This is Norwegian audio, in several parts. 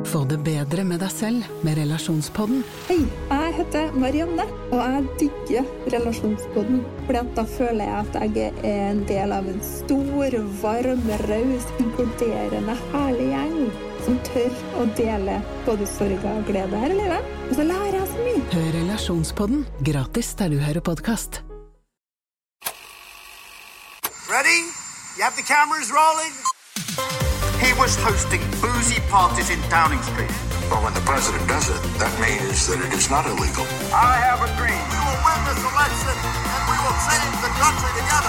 Få det bedre med deg selv med Relasjonspodden. Hei, jeg heter Marianne, og jeg digger Relasjonspodden. Fordi at da føler jeg at jeg er en del av en stor, varm, raus, inkluderende, herlig gjeng som tør å dele både sorg og glede her i livet. Og så lærer jeg så mye. Hør Relasjonspodden gratis der du hører podcast. Ready? You have the cameras rolling? He was hosting boozy parties in Downing Street. But when the president does it, that means that it is not illegal. I have a dream. We will win this election and we will save the country together.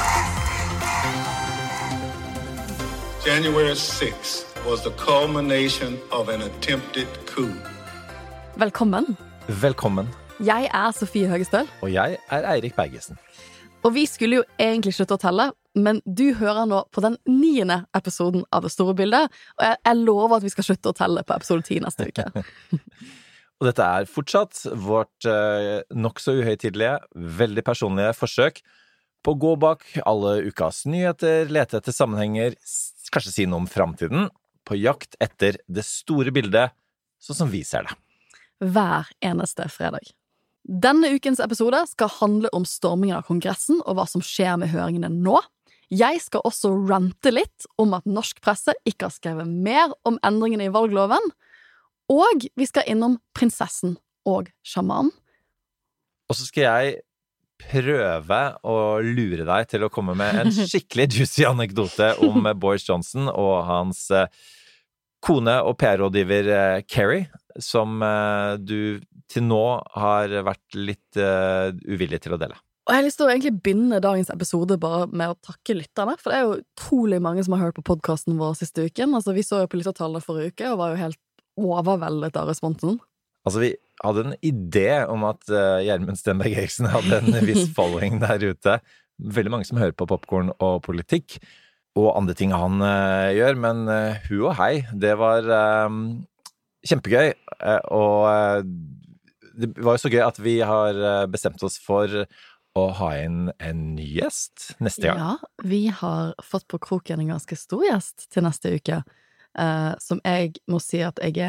January 6th was the culmination of an attempted coup. Velkommen. Velkommen. Jeg Sofie Høgestøl. Og jeg Eirik Bergesen. Og vi skulle jo egentlig slutte å telle, men du hører nå på den 9. episoden av Det store bildet, og jeg lover at vi skal slutte å telle på episode 10 neste uke. Og dette fortsatt vårt nok så uhøytidelige, veldig personlige forsøk på å gå bak alle ukas nyheter, lete etter sammenhenger, kanskje si noe om fremtiden, på jakt etter det store bildet, sånn som vi ser det. Hver eneste fredag. Denne ukens episode skal handle om stormingen av kongressen og hva som skjer med høringene nå. Jeg skal også rante litt om at norsk presse ikke har skrevet mer om endringene i valgloven, og vi skal innom prinsessen og sjamanen. Og så skal jeg prøve å lure deg til å komme med en skikkelig juicy anekdote om Boris Johnson og hans kone og PR-rådgiver Kerry, som du til nå har vært litt uvillig til å dele. Og jeg har lyst til å egentlig begynne dagens episode bare med å takke lytterne, for det jo utrolig mange som har hørt på podcasten vår siste uken. Altså, vi så jo på lyttertallet forrige uke, og var jo helt overveldet av responsen. Altså, vi hadde en idé om at Gjermund Stenberg Eriksen hadde en viss following der ute. Veldig mange som hører på popcorn og politikk, og andre ting han gjør, men hu og hei, det var kjempegøy, og det var jo så gøy at vi har bestemt oss for å ha inn en ny gjest neste gang. Ja, vi har fått på kroken en ganske stor gjest til neste uke, som jeg må si at jeg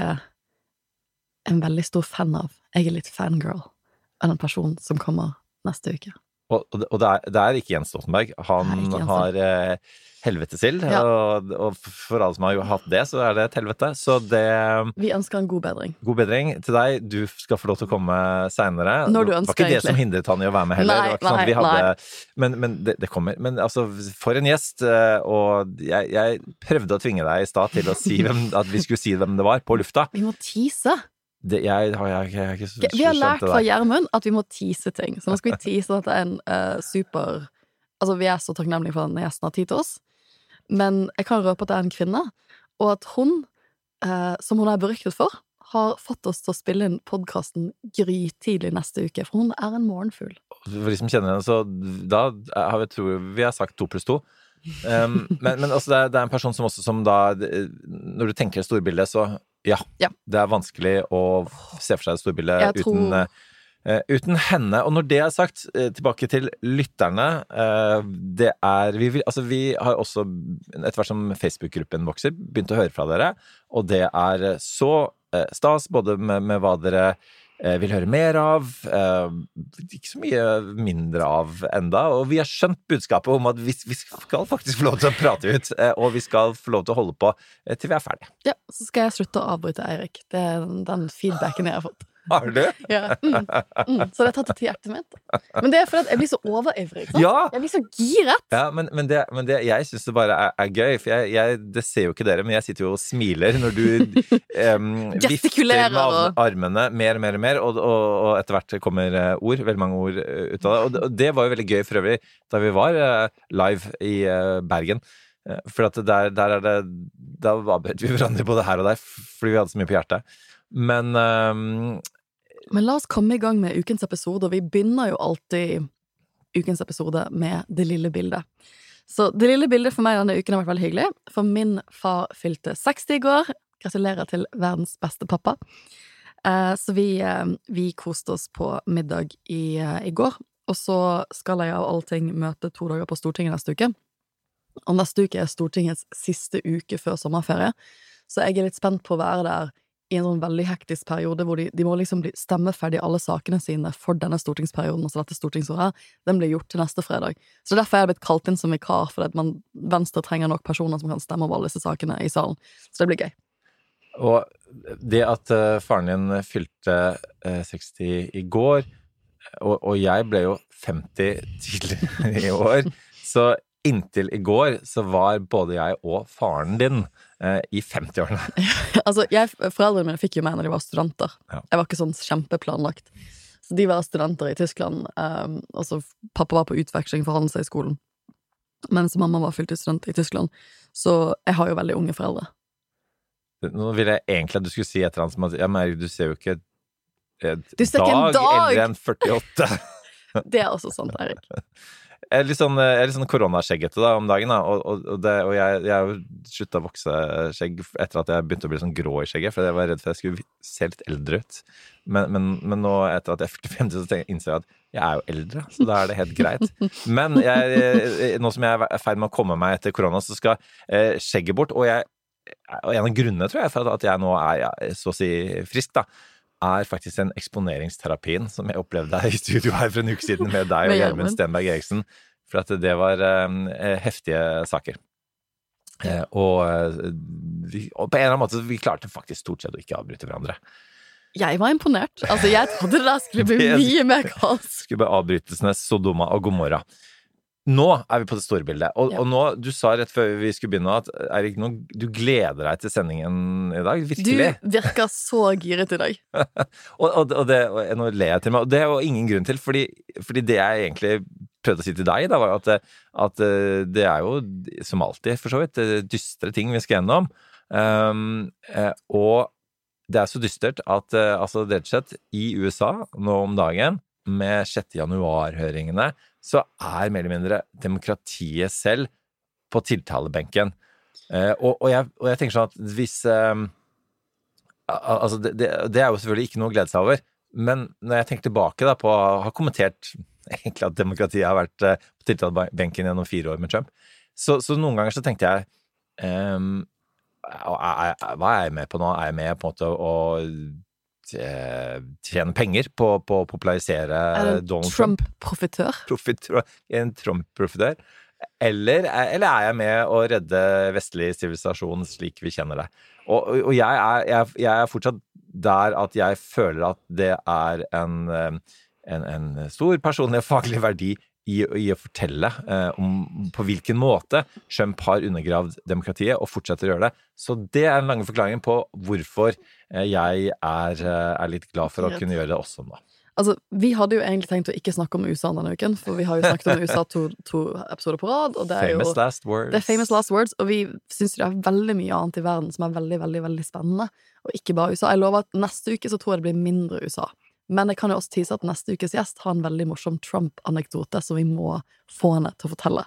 en veldig stor fan av. Jeg litt fangirl av den personen som kommer neste uke. Og det ikke Jens Stoltenberg. Han har helvetesild, ja. og for alle som har jo hatt det, så det et helvete. Så det... Vi ønsker en god bedring. God bedring til deg. Du skal få lov til å komme senere. Når du ønsker, det var ikke det som hindret han i å være med heller. Nei. Men det kommer. Men altså, for en gjest, og jeg prøvde å tvinge deg i stad til å si at vi skulle si hvem det var på lufta. Vi må tease. Jeg ikke vi har lært fra Gjermund at vi må tease ting. Så nå skal vi tease at det en super... Altså, vi så takknemlige for den gjesten har tid til oss. Men jeg kan røpe at det en kvinne, og at hun, som hun beryktet for, har fått oss til å spille inn podcasten grytidlig neste uke, for hun en morgenfugl. For de som kjenner henne, så da har vi har sagt 2 + 2. Men også det en person som også, som da, når du tenker storbildet, så ja, det vanskelig å se for seg det storbildet uten henne. Og når det sagt, tilbake til lytterne, det vi har også, etter hvert som Facebook-gruppen vokser, begynt å høre fra dere, og det så stas, både med hva dere vil høre mer av, ikke så mye mindre av enda, og vi har skjønt budskapet om at vi skal faktisk få lov til å prate ut, og vi skal få lov til å holde på til vi ferdige. Ja, så skal jeg slutte å avbryte Eirik. Det den feedbacken jeg har fått. Har du? Ja. Så det tatt til hjertet mitt. Men det fordi at jeg blir så overivrig, sant? Ja. Jeg blir så giret. Ja, men det jeg synes det bare gøy, for det ser jo ikke dere, men jeg sitter jo og smiler når du vifter med armene mer og mer, og etter hvert kommer veldig mange ord ut av det. Og det var jo veldig gøy for øvrig da vi var live i Bergen. For at da avbrøt vi hverandre både her og der, fordi vi hadde så mye på hjertet. Men la oss komme i gang med ukens episode, og vi begynner jo alltid ukens episode med det lille bildet. Så det lille bildet for meg denne uken har vært veldig hyggelig, for min far fylte 60 i går. Gratulerer til verdens beste pappa. Så vi koste oss på middag i går, og så skal jeg av allting møte 2 dager på Stortinget neste uke. Og neste uke Stortingets siste uke før sommerferie, så jeg litt spent på å være der i en sånn veldig hektisk periode, hvor de må liksom bli stemmeferdig alle sakene sine for denne stortingsperioden, altså dette stortingsåret, den blir gjort til neste fredag. Så derfor er jeg blitt kalt inn som vikar, for at Venstre trenger nok personer som kan stemme over alle disse sakene i salen. Så det blir gøy. Og det at faren din fylte 60 i går, og jeg ble jo 50 tidligere i år, så inntil i går så var både jeg og faren din i 50-årene. Altså, foreldrene mine fikk jo meg når de var studenter. Ja. Jeg var ikke sånn kjempeplanlagt. Så de var studenter i Tyskland, og så pappa var på utveksling for han seg i skolen. Mens mamma var fylt student i Tyskland. Så jeg har jo veldig unge foreldre. Nå ville jeg egentlig at du skulle si et eller annet som at, ja, men du ser jo ikke en dag eldre enn 48. Det er også sant, Erik. Jeg er litt sånn koronaskjeggete da, om dagen, da, og jeg har jo sluttet å vokse skjegg etter at jeg begynte å bli sånn grå i skjegget, for jeg var redd for at jeg skulle se litt eldre ut. Men nå, etter at jeg er 45, så innser jeg at jeg er jo eldre, så da er det helt greit. Men nå som jeg er ferdig med å komme meg etter korona, så skal skjegget bort, og en av grunnene, tror jeg, for at jeg nå er så å si frisk, da, er faktisk den eksponeringsterapien som jeg opplevde i studio her for en uke siden med deg og Gjermund Stenberg Eriksen, for at det var heftige saker. Og på en eller annen måte vi klarte faktisk stort sett å ikke avbryte hverandre. Jeg var imponert. Altså, jeg trodde det der skulle bli mye mer kaos. Skulle bli avbrytelsenes Sodoma og Gomorra. Nå er vi på det store bildet, og nå, du sa rett før vi skulle begynne at, Erik, du gleder deg til sendingen i dag, virkelig. Du virker så giret i dag. og nå ler jeg til meg, og det er jo ingen grunn til, fordi det jeg egentlig prøvde å si til deg, da, var at det er jo, som alltid, for så vidt, dystre ting vi skal gjennom, og det er så dystert at, altså, rett og slett, i USA, nå om dagen, med 6. januar-høringene, så er mer eller mindre demokratiet selv på tiltalebenken. Og jeg tenker sånn at hvis altså det er jo selvfølgelig ikke noe å glede seg over, men når jeg tenker tilbake da på å ha kommentert egentlig at demokratiet har vært på tiltalebenken gjennom 4 år med Trump, så noen ganger så tenkte jeg hva er jeg med på nå? Er jeg med på en måte å tjene penger på å popularisere Donald Trump? Trump-profitør? En Trump-profitør? Eller er jeg med å redde vestlig sivilisasjon slik vi kjenner det? Og jeg er fortsatt der at jeg føler at det er en stor personlig og faglig verdi i å fortelle om på hvilken måte Trump har undergravd demokratiet og fortsetter å gjøre det. Så det er en lang forklaring på hvorfor jeg er litt glad for å kunne gjøre det også nå. Altså, vi hadde jo egentlig tenkt å ikke snakke om USA denne uken, for vi har jo snakket om USA to episoder på rad, og det er famous last words. Det er famous last words, og vi synes det er veldig mye annet i verden som er veldig, veldig, veldig spennende, og ikke bare USA. Jeg lover at neste uke så tror jeg det blir mindre USA. Men jeg kan jo også tise at neste ukes gjest har en veldig morsom Trump-anekdote som vi må få henne til å fortelle.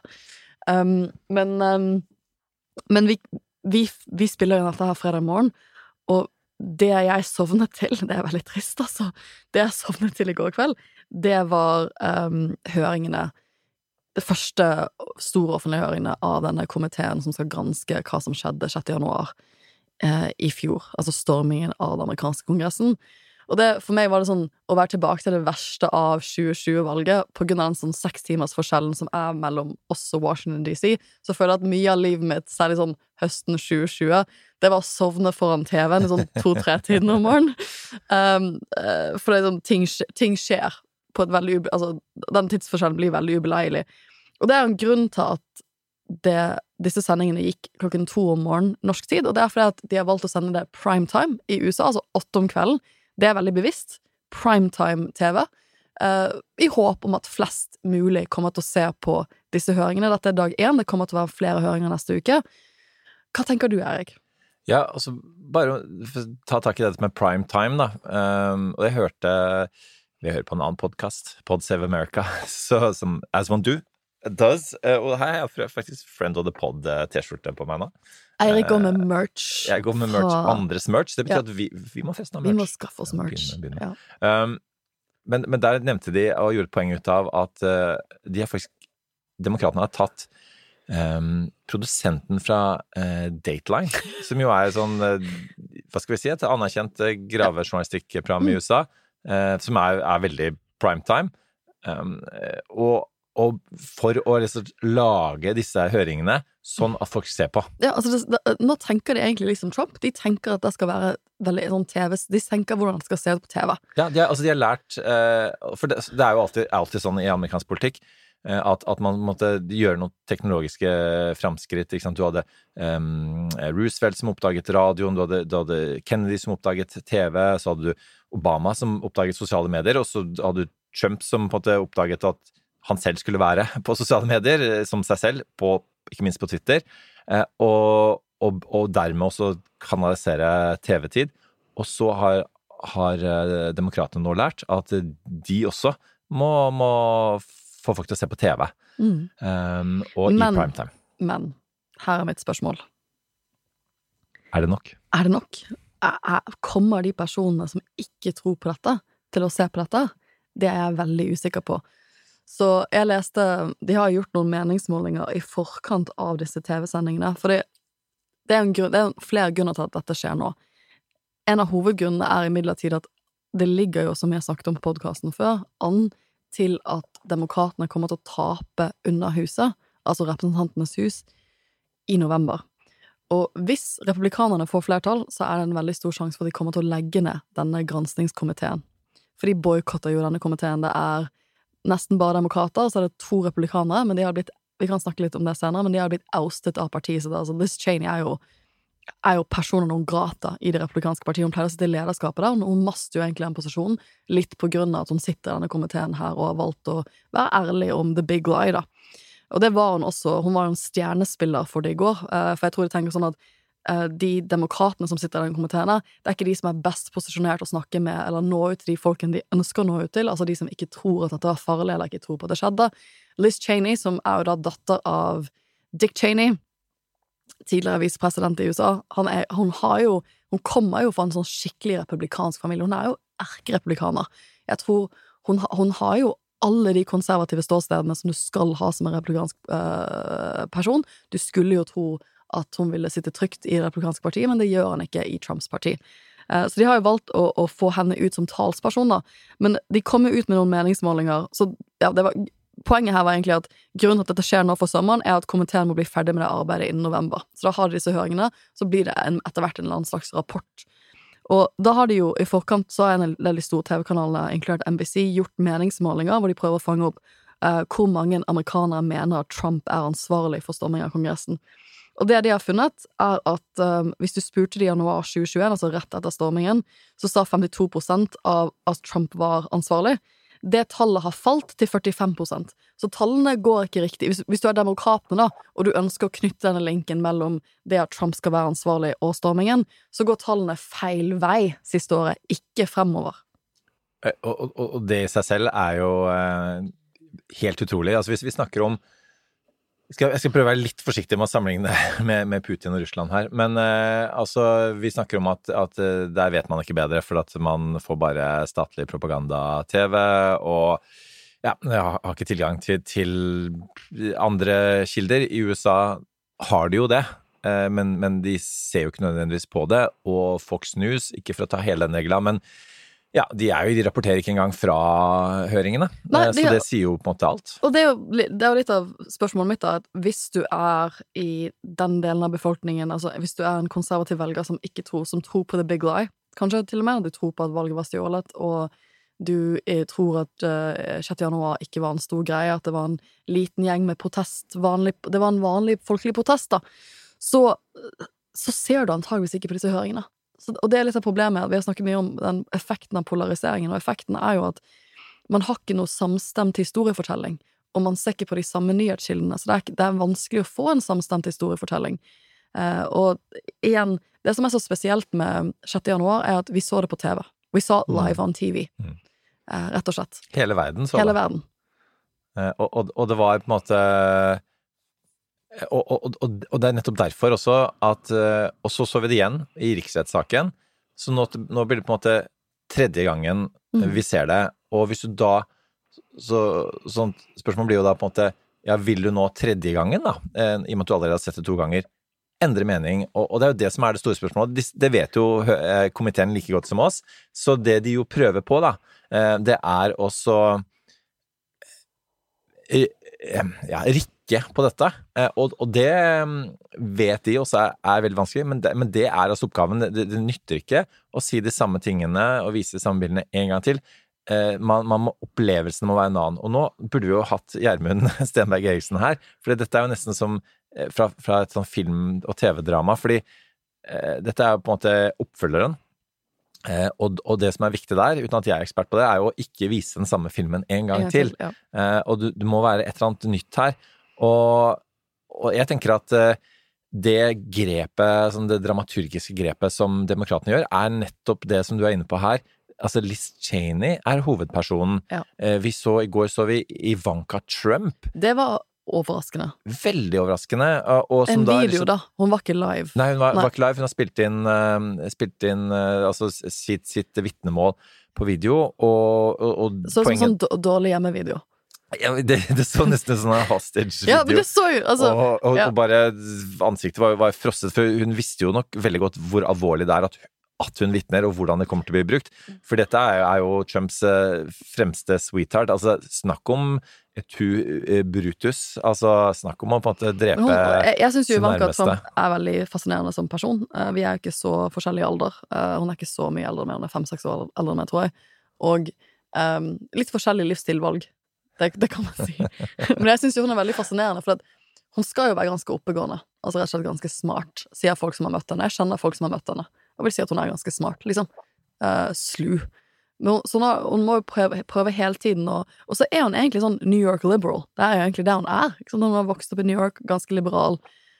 Men vi spiller jo dette her fredag morgen, og det jeg sovnet til, det er veldig trist altså, det jeg sovnet til i går kveld, det var høringene, det første store offentlige høringene av denne komiteen som skal granske hva som skjedde 6. januar i fjor, altså stormingen av den amerikanske kongressen. Og for meg var det sånn å være tilbake til det verste av 2020-valget på grunn av den sånn 6 timers forskjellen som er mellom oss og Washington DC, så føler jeg at mye av livet mitt, særlig sånn høsten 2020, det var å sovne foran TV-en i sånn 2-3 tiden om morgenen. For det er sånn, ting skjer på et veldig, altså den tidsforskjellen blir veldig ubeleilig. Og det er en grunn til at disse sendingene gikk 2:00 om morgenen norsk tid, og det er fordi at de har valgt å sende det primetime i USA, altså 8 om kvelden. Det er veldig bevisst. Primetime-TV. I håp om at flest mulig kommer til å se på disse høringene. Dette er dag 1. Det kommer til å være flere høringer neste uke. Hva tenker du, Erik? Ja, altså, bare ta tak i dette med primetime, da. Og jeg vi hører på en annen podcast, Pod Save America, som As One Do does. Og her har jeg faktisk Friend of the Pod t-skjorte på meg nå. Eirik går med merch. Jeg går med merch, andres merch. Det betyr at vi må feste noe merch. Vi må skaffe oss merch. Begynne. Ja. Men der nevnte de og gjorde et poeng ut av at de har faktisk, demokratene har tatt produsenten fra Dateline, som jo sånn, hva skal vi si, et anerkjent gravejournalistikkprogram i USA, som veldig primetime, og for å lage disse høringene sånn at folk ser på. Ja, altså nå tenker de egentlig liksom Trump. De tenker at det skal være veldig sånn TV. De tenker hvordan det skal se ut på TV. Ja, de har lært, for det jo alltid sånn i amerikansk politikk, at man måtte gjøre noen teknologiske framskritt, ikke sant? Du hadde Roosevelt som oppdaget radioen, du hadde Kennedy som oppdaget TV, så hadde du Obama som oppdaget sosiale medier, og så hadde du Trump som på en måte oppdaget at han selv skulle være på sosiale medier, som seg selv, ikke minst på Twitter, og dermed også kanalisere TV-tid. Og så har demokratene nå lært at de også må få folk til å se på TV, og i primetime. Men, her mitt spørsmål. Det nok? Det nok? Kommer de personene som ikke tror på dette, til å se på dette? Det jeg veldig usikker på. Så jeg leste, de har gjort noen meningsmålinger i forkant av disse TV-sendingene, for det er flere grunner til at dette skjer nå. En av hovedgrunnene imidlertid at det ligger jo, som jeg snakket om på podcasten før, an til at demokratene kommer til å tape under huset, altså representantenes hus, i november. Og hvis republikanerne får flertall, så det en veldig stor sjanse for at de kommer til å legge ned denne granskningskomiteen. For de boykotter jo denne komiteen. Det nesten bare demokrater, og så det 2 republikanere, men de har blitt, vi kan snakke litt om det senere, men de har blitt oustet av partiet, så altså Liz Cheney jo personen non grata i det republikanske partiet. Hun pleier å sitte i lederskapet der, og hun master jo egentlig en posisjon, litt på grunn av at hun sitter i denne komiteen her, og har valgt å være ærlig om the big lie da. Og det var hun også, hun var en stjernespiller for det i går, for jeg tror de tenker sånn at de demokratene som sitter i den komiteen, det ikke de som best posisjonert å snakke med, eller nå ut til de folkene de ønsker å nå ut til, altså de som ikke tror at dette var farlig, eller ikke tror på at det skjedde. Liz Cheney, som jo da datter av Dick Cheney, tidligere visepresident i USA, hun kommer jo fra en sånn skikkelig republikansk familie, hun jo erkerepublikaner. Jeg tror hun har jo alle de konservative ståstedene som du skal ha som en republikansk person. Du skulle jo tro at hun ville sitte trygt i det republikanske partiet, men det gjør han ikke i Trumps parti. Så de har jo valgt å få henne ut som talsperson da, men de kom jo ut med noen meningsmålinger, så ja, poenget her var egentlig at grunnen til at dette skjer nå for sommeren at komiteen må bli ferdig med det arbeidet innen november. Så da har de disse høringene, så blir det etter hvert en eller annen slags rapport. Og da har de jo i forkant, så en veldig stor TV-kanalene, inkludert NBC, gjort meningsmålinger hvor de prøver å fange opp hvor mange amerikanere mener at Trump ansvarlig for storming av Kongressen. Og det de har funnet at hvis du spurte de i januar 2021, altså rett etter stormingen, så sa 52% av at Trump var ansvarlig. Det tallet har falt til 45%. Så tallene går ikke riktig. Hvis du demokratene da, og du ønsker å knytte denne linken mellom det at Trump skal være ansvarlig og stormingen, så går tallene feil vei siste året, ikke fremover. Og det i seg selv jo helt utrolig. Altså hvis vi snakker om jeg skal prøve å være litt forsiktig med å sammenligne med Putin og Russland her, men altså, vi snakker om at der vet man ikke bedre, for at man får bare statlig propaganda-TV, og ja, jeg har ikke tilgang til andre kilder. I USA har de jo det, men de ser jo ikke nødvendigvis på det, og Fox News, ikke for å ta hele den regla, men ja, de rapporterer ikke engang fra høringene. Nei, så det sier jo på en måte alt. Og det jo litt av spørsmålet mitt at hvis du i den delen av befolkningen, altså hvis du en konservativ velger som ikke tror, som tror på the big lie, kanskje til og med du tror på at valget var stjålet, og du tror at 6. januar ikke var en stor greie, at det var en liten gjeng med protest, det var en vanlig folkelig protest da, så ser du antageligvis ikke på disse høringene. Og det litt av problemet, at vi har snakket mye om den effekten av polariseringen, og effekten jo at man har ikke noe samstemt historiefortelling, og man ser ikke på de samme nyhetskildene, så det vanskelig å få en samstemt historiefortelling. Og igjen, det som så spesielt med 6. januar at vi så det på TV. Vi så live on TV, rett og slett. Hele verden så det. Hele verden. Og det var på en måte... Og det nettopp derfor også at og så vi det igjen i riksrettssaken, så nå blir det på en måte 3. gangen vi ser det, og hvis du da sånn spørsmålet blir jo da på en måte ja, vil du nå tredje gangen da, i og med at du allerede har sett det 2 ganger, endre mening, og det jo det som det store spørsmålet. Det vet jo komiteen like godt som oss, så det de jo prøver på da, det også rikke på dette, og det vet de også veldig vanskelig, men det altså oppgaven. Det nytter ikke å si de samme tingene og vise de samme bildene en gang til. Opplevelsen må være en annen. Og nå burde vi jo hatt Gjermund Stenberg Eriksen her, for dette jo nesten som fra et sånn film- og TV-drama, fordi dette jo på en måte oppfølgeren. Og det som viktig der, uten at jeg ekspert på det, jo å ikke vise den samme filmen en gang til. Ja. Og du må være et eller annet nytt her. Og jeg tenker at det grepet, sånn det dramaturgiske grepet som demokratene gjør, nettopp det som du inne på her. Altså Liz Cheney hovedpersonen. Ja. I går så vi Ivanka Trump. Det var overraskende. Veldig overraskende. Og som video da, hun var ikke live. Nei, hun var ikke live, hun har spilt inn altså sitt vitnemål på video, og så sånn dårlig hjemmevideo. Ja, det så nesten sånn en hostage-video. Ja, men det så jo, altså. Og bare ansiktet var frosset, for hun visste jo nok veldig godt hvor alvorlig det at hun vittner, og hvordan det kommer til å bli brukt. For dette jo Trumps fremste sweetheart. Altså, snakk om Brutus. Altså, snakk om å på en måte drepe jeg synes jo Ivanka Trump veldig fascinerende som person. Vi jo ikke så forskjellig alder. Hun ikke så mye eldre, hun 5-6 år eldre enn meg, tror jeg. Og litt forskjellig livsstilvalg. Det kan man si. Men jeg synes jo hun veldig fascinerende, for at hun skal jo være ganske oppegående. Altså rett og slett ganske smart, sier folk som har møtt henne. Jeg kjenner folk som har møtt henne. Jeg vil si at hun ganske smart, liksom. Slu. Men så hun må jo prøve hele tiden, og så hun egentlig sånn New York liberal. Det jo egentlig det hun ikke sant? Hun har vokst opp i New York, ganske liberal.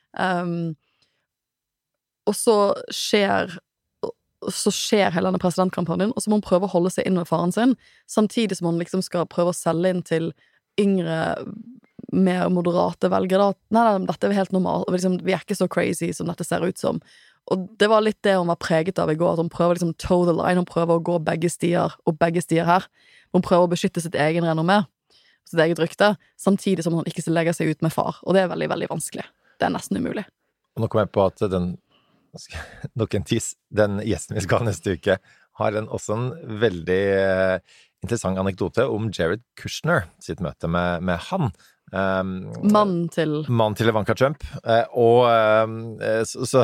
Og så skjer hele denne presidentkampanjen, og så må hun prøve å holde seg inn med faren sin, samtidig som hun liksom skal prøve å selge inn til yngre, mer moderate velgere. Nei, dette helt normalt, og liksom, vi ikke så crazy som dette ser ut som. Og det var litt det hun var preget av i går, at hun prøver liksom toe the line, hun prøver å gå begge stier, og begge stier her. Hun prøver å beskytte sitt egen renommé, sitt eget rykte, samtidig som hun ikke legger seg ut med far. Og det veldig, veldig vanskelig. Det nesten umulig. Og nå kom jeg på at nok en tis, den gjesten vi skal ha neste uke, har også en veldig interessant anekdote om Jared Kushner, sitt møte med han. Mann til Ivanka Trump. Så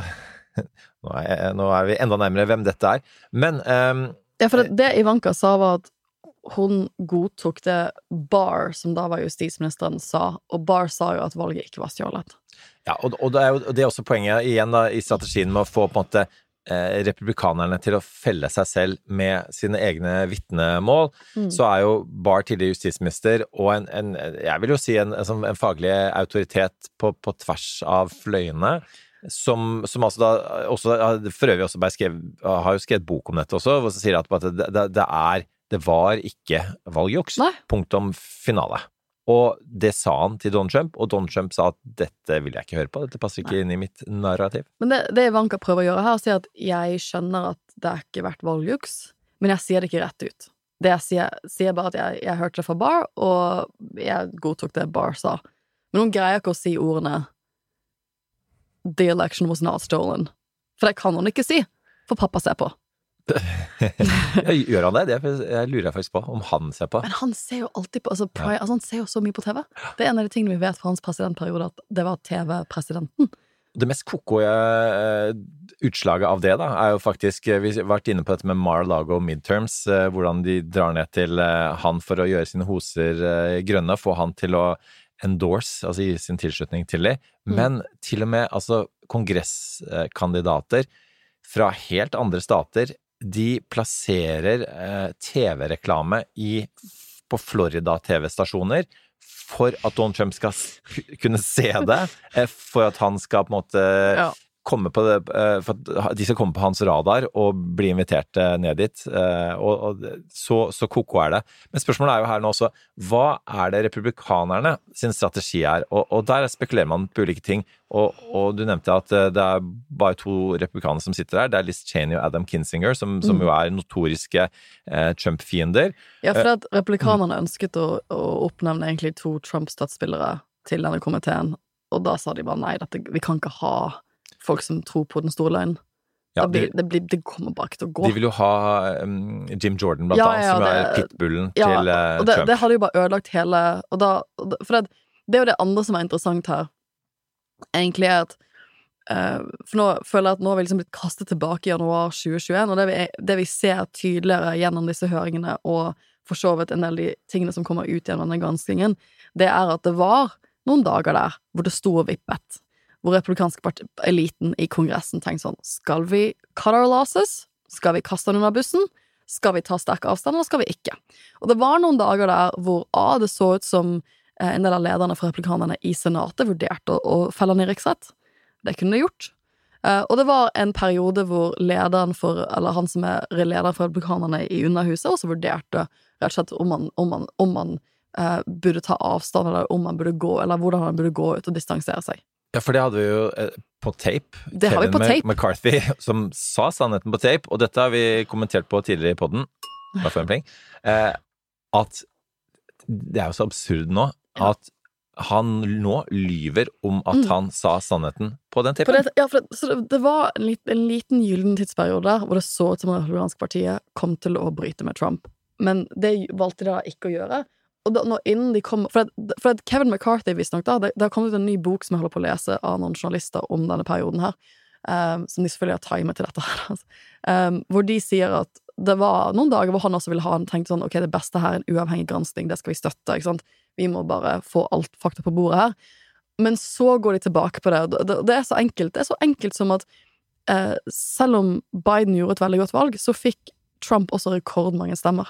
nå vi enda nærmere hvem dette Men ja, for det Ivanka sa var at hun godtok det Barr, som da var justisministeren, sa, og Barr sa jo at valget ikke var stjålet. Ja, og det også poenget igjen da, i strategien med å få på en måte republikanerne til å felle seg selv med sine egne vittnemål, så jo Barr tidligere justisminister, og jeg vil jo si en faglig autoritet på tvers av fløyene, som altså da også, for øvrig også har jo skrevet bok om dette også, hvor så sier at det var ikke valgjuks. Punktum finale. Og det sa han til Donald Trump, og Donald Trump sa at dette vil jeg ikke høre på, dette passer ikke inn i mitt narrativ. Men det Ivanka prøver å gjøre her, sier at jeg skjønner at det ikke vært valgjuks, men jeg sier det ikke rett ut. Det jeg sier bare at jeg hørte det fra Barr, og jeg godtok det Barr sa. Men hun greier ikke å si ordene "The election was not stolen". For det kan hun ikke si, for pappa ser på. Gjør han det? Jeg lurer faktisk på om han ser på. Men han ser jo alltid på, altså han ser jo så mye på TV. Det en av de tingene vi vet fra hans presidentperiode, at det var TV-presidenten. Det mest kokoe utslaget av det da, jo faktisk, vi har vært inne på dette med Mar-a-Lago midterms, hvordan de drar ned til han for å gjøre sine hoser grønne, få han til å endorse, altså gi sin tilslutning til det, men til og med altså kongresskandidater fra helt andre stater, de plasserer TV-reklame på Florida TV-stasjoner for at Donald Trump skal kunne se det, for at han skal på en måte komme på det, for at de skal komme på hans radar og bli invitert ned dit, og så koko det. Men spørsmålet jo her nå også, hva det republikanerne sin strategi og der spekulerer man på ulike ting, og du nevnte at det bare 2 republikanere som sitter der, det Liz Cheney og Adam Kinzinger, som jo notoriske Trump-fiender. Ja, for at republikanerne ønsket å oppnevne egentlig 2 Trump-statsspillere til denne komiteen, og da sa de bare nei, vi kan ikke ha folk som tror på den store løgnen. Ja, det kommer bare ikke til å gå. De vil jo ha Jim Jordan blant annet, som er pitbullen til Trump. Det hadde jo bare ødelagt hele, for det er jo det andre som er interessant her, egentlig at for nå føler jeg at nå har vi liksom blitt kastet tilbake i januar 2021, og det vi ser tydeligere gjennom disse høringene, og for så vidt en del av de tingene som kommer ut gjennom denne granskingen, det er at det var noen dager der hvor det sto og vippet, hvor republikanske eliten i kongressen tenkte sånn, skal vi cut our losses? Skal vi kaste den under bussen? Skal vi ta sterk avstand, eller skal vi ikke? Og det var noen dager der hvor det så ut som en del av lederne for republikanerne i senatet vurderte å felle den i riksrett. Det kunne de gjort. Og det var en periode hvor han som er lederen for republikanerne i Underhuset, også vurderte rett og slett om man burde ta avstand, eller om man burde gå, eller hvordan han burde gå ut og distansere seg. Ja, for det hadde vi jo på tape. Det har vi på tape. McCarthy, som sa sannheten på tape, og dette har vi kommentert på tidligere i podden, at det er jo så absurd nå, at han nå lyver om at han sa sannheten på den tapen. Det var en liten gylden tidsperiode der, hvor det så ut som det republikanske partiet kom til å bryte med Trump. Men det valgte de da ikke å gjøre. Og da, innen de kom, for at Kevin McCarthy visst nok da, det har kommet ut en ny bok som jeg holder på å lese av noen journalister om denne perioden her, som de selvfølgelig har timet til dette her, hvor de sier at det var noen dager hvor han også ville ha tenkt sånn, ok, det beste her er en uavhengig gransking, det skal vi støtte, ikke sant? Vi må bare få alt fakta på bordet her. Men så går de tilbake på det, og det er så enkelt som at selv om Biden gjorde et veldig godt valg, så fikk Trump også rekordmange stemmer.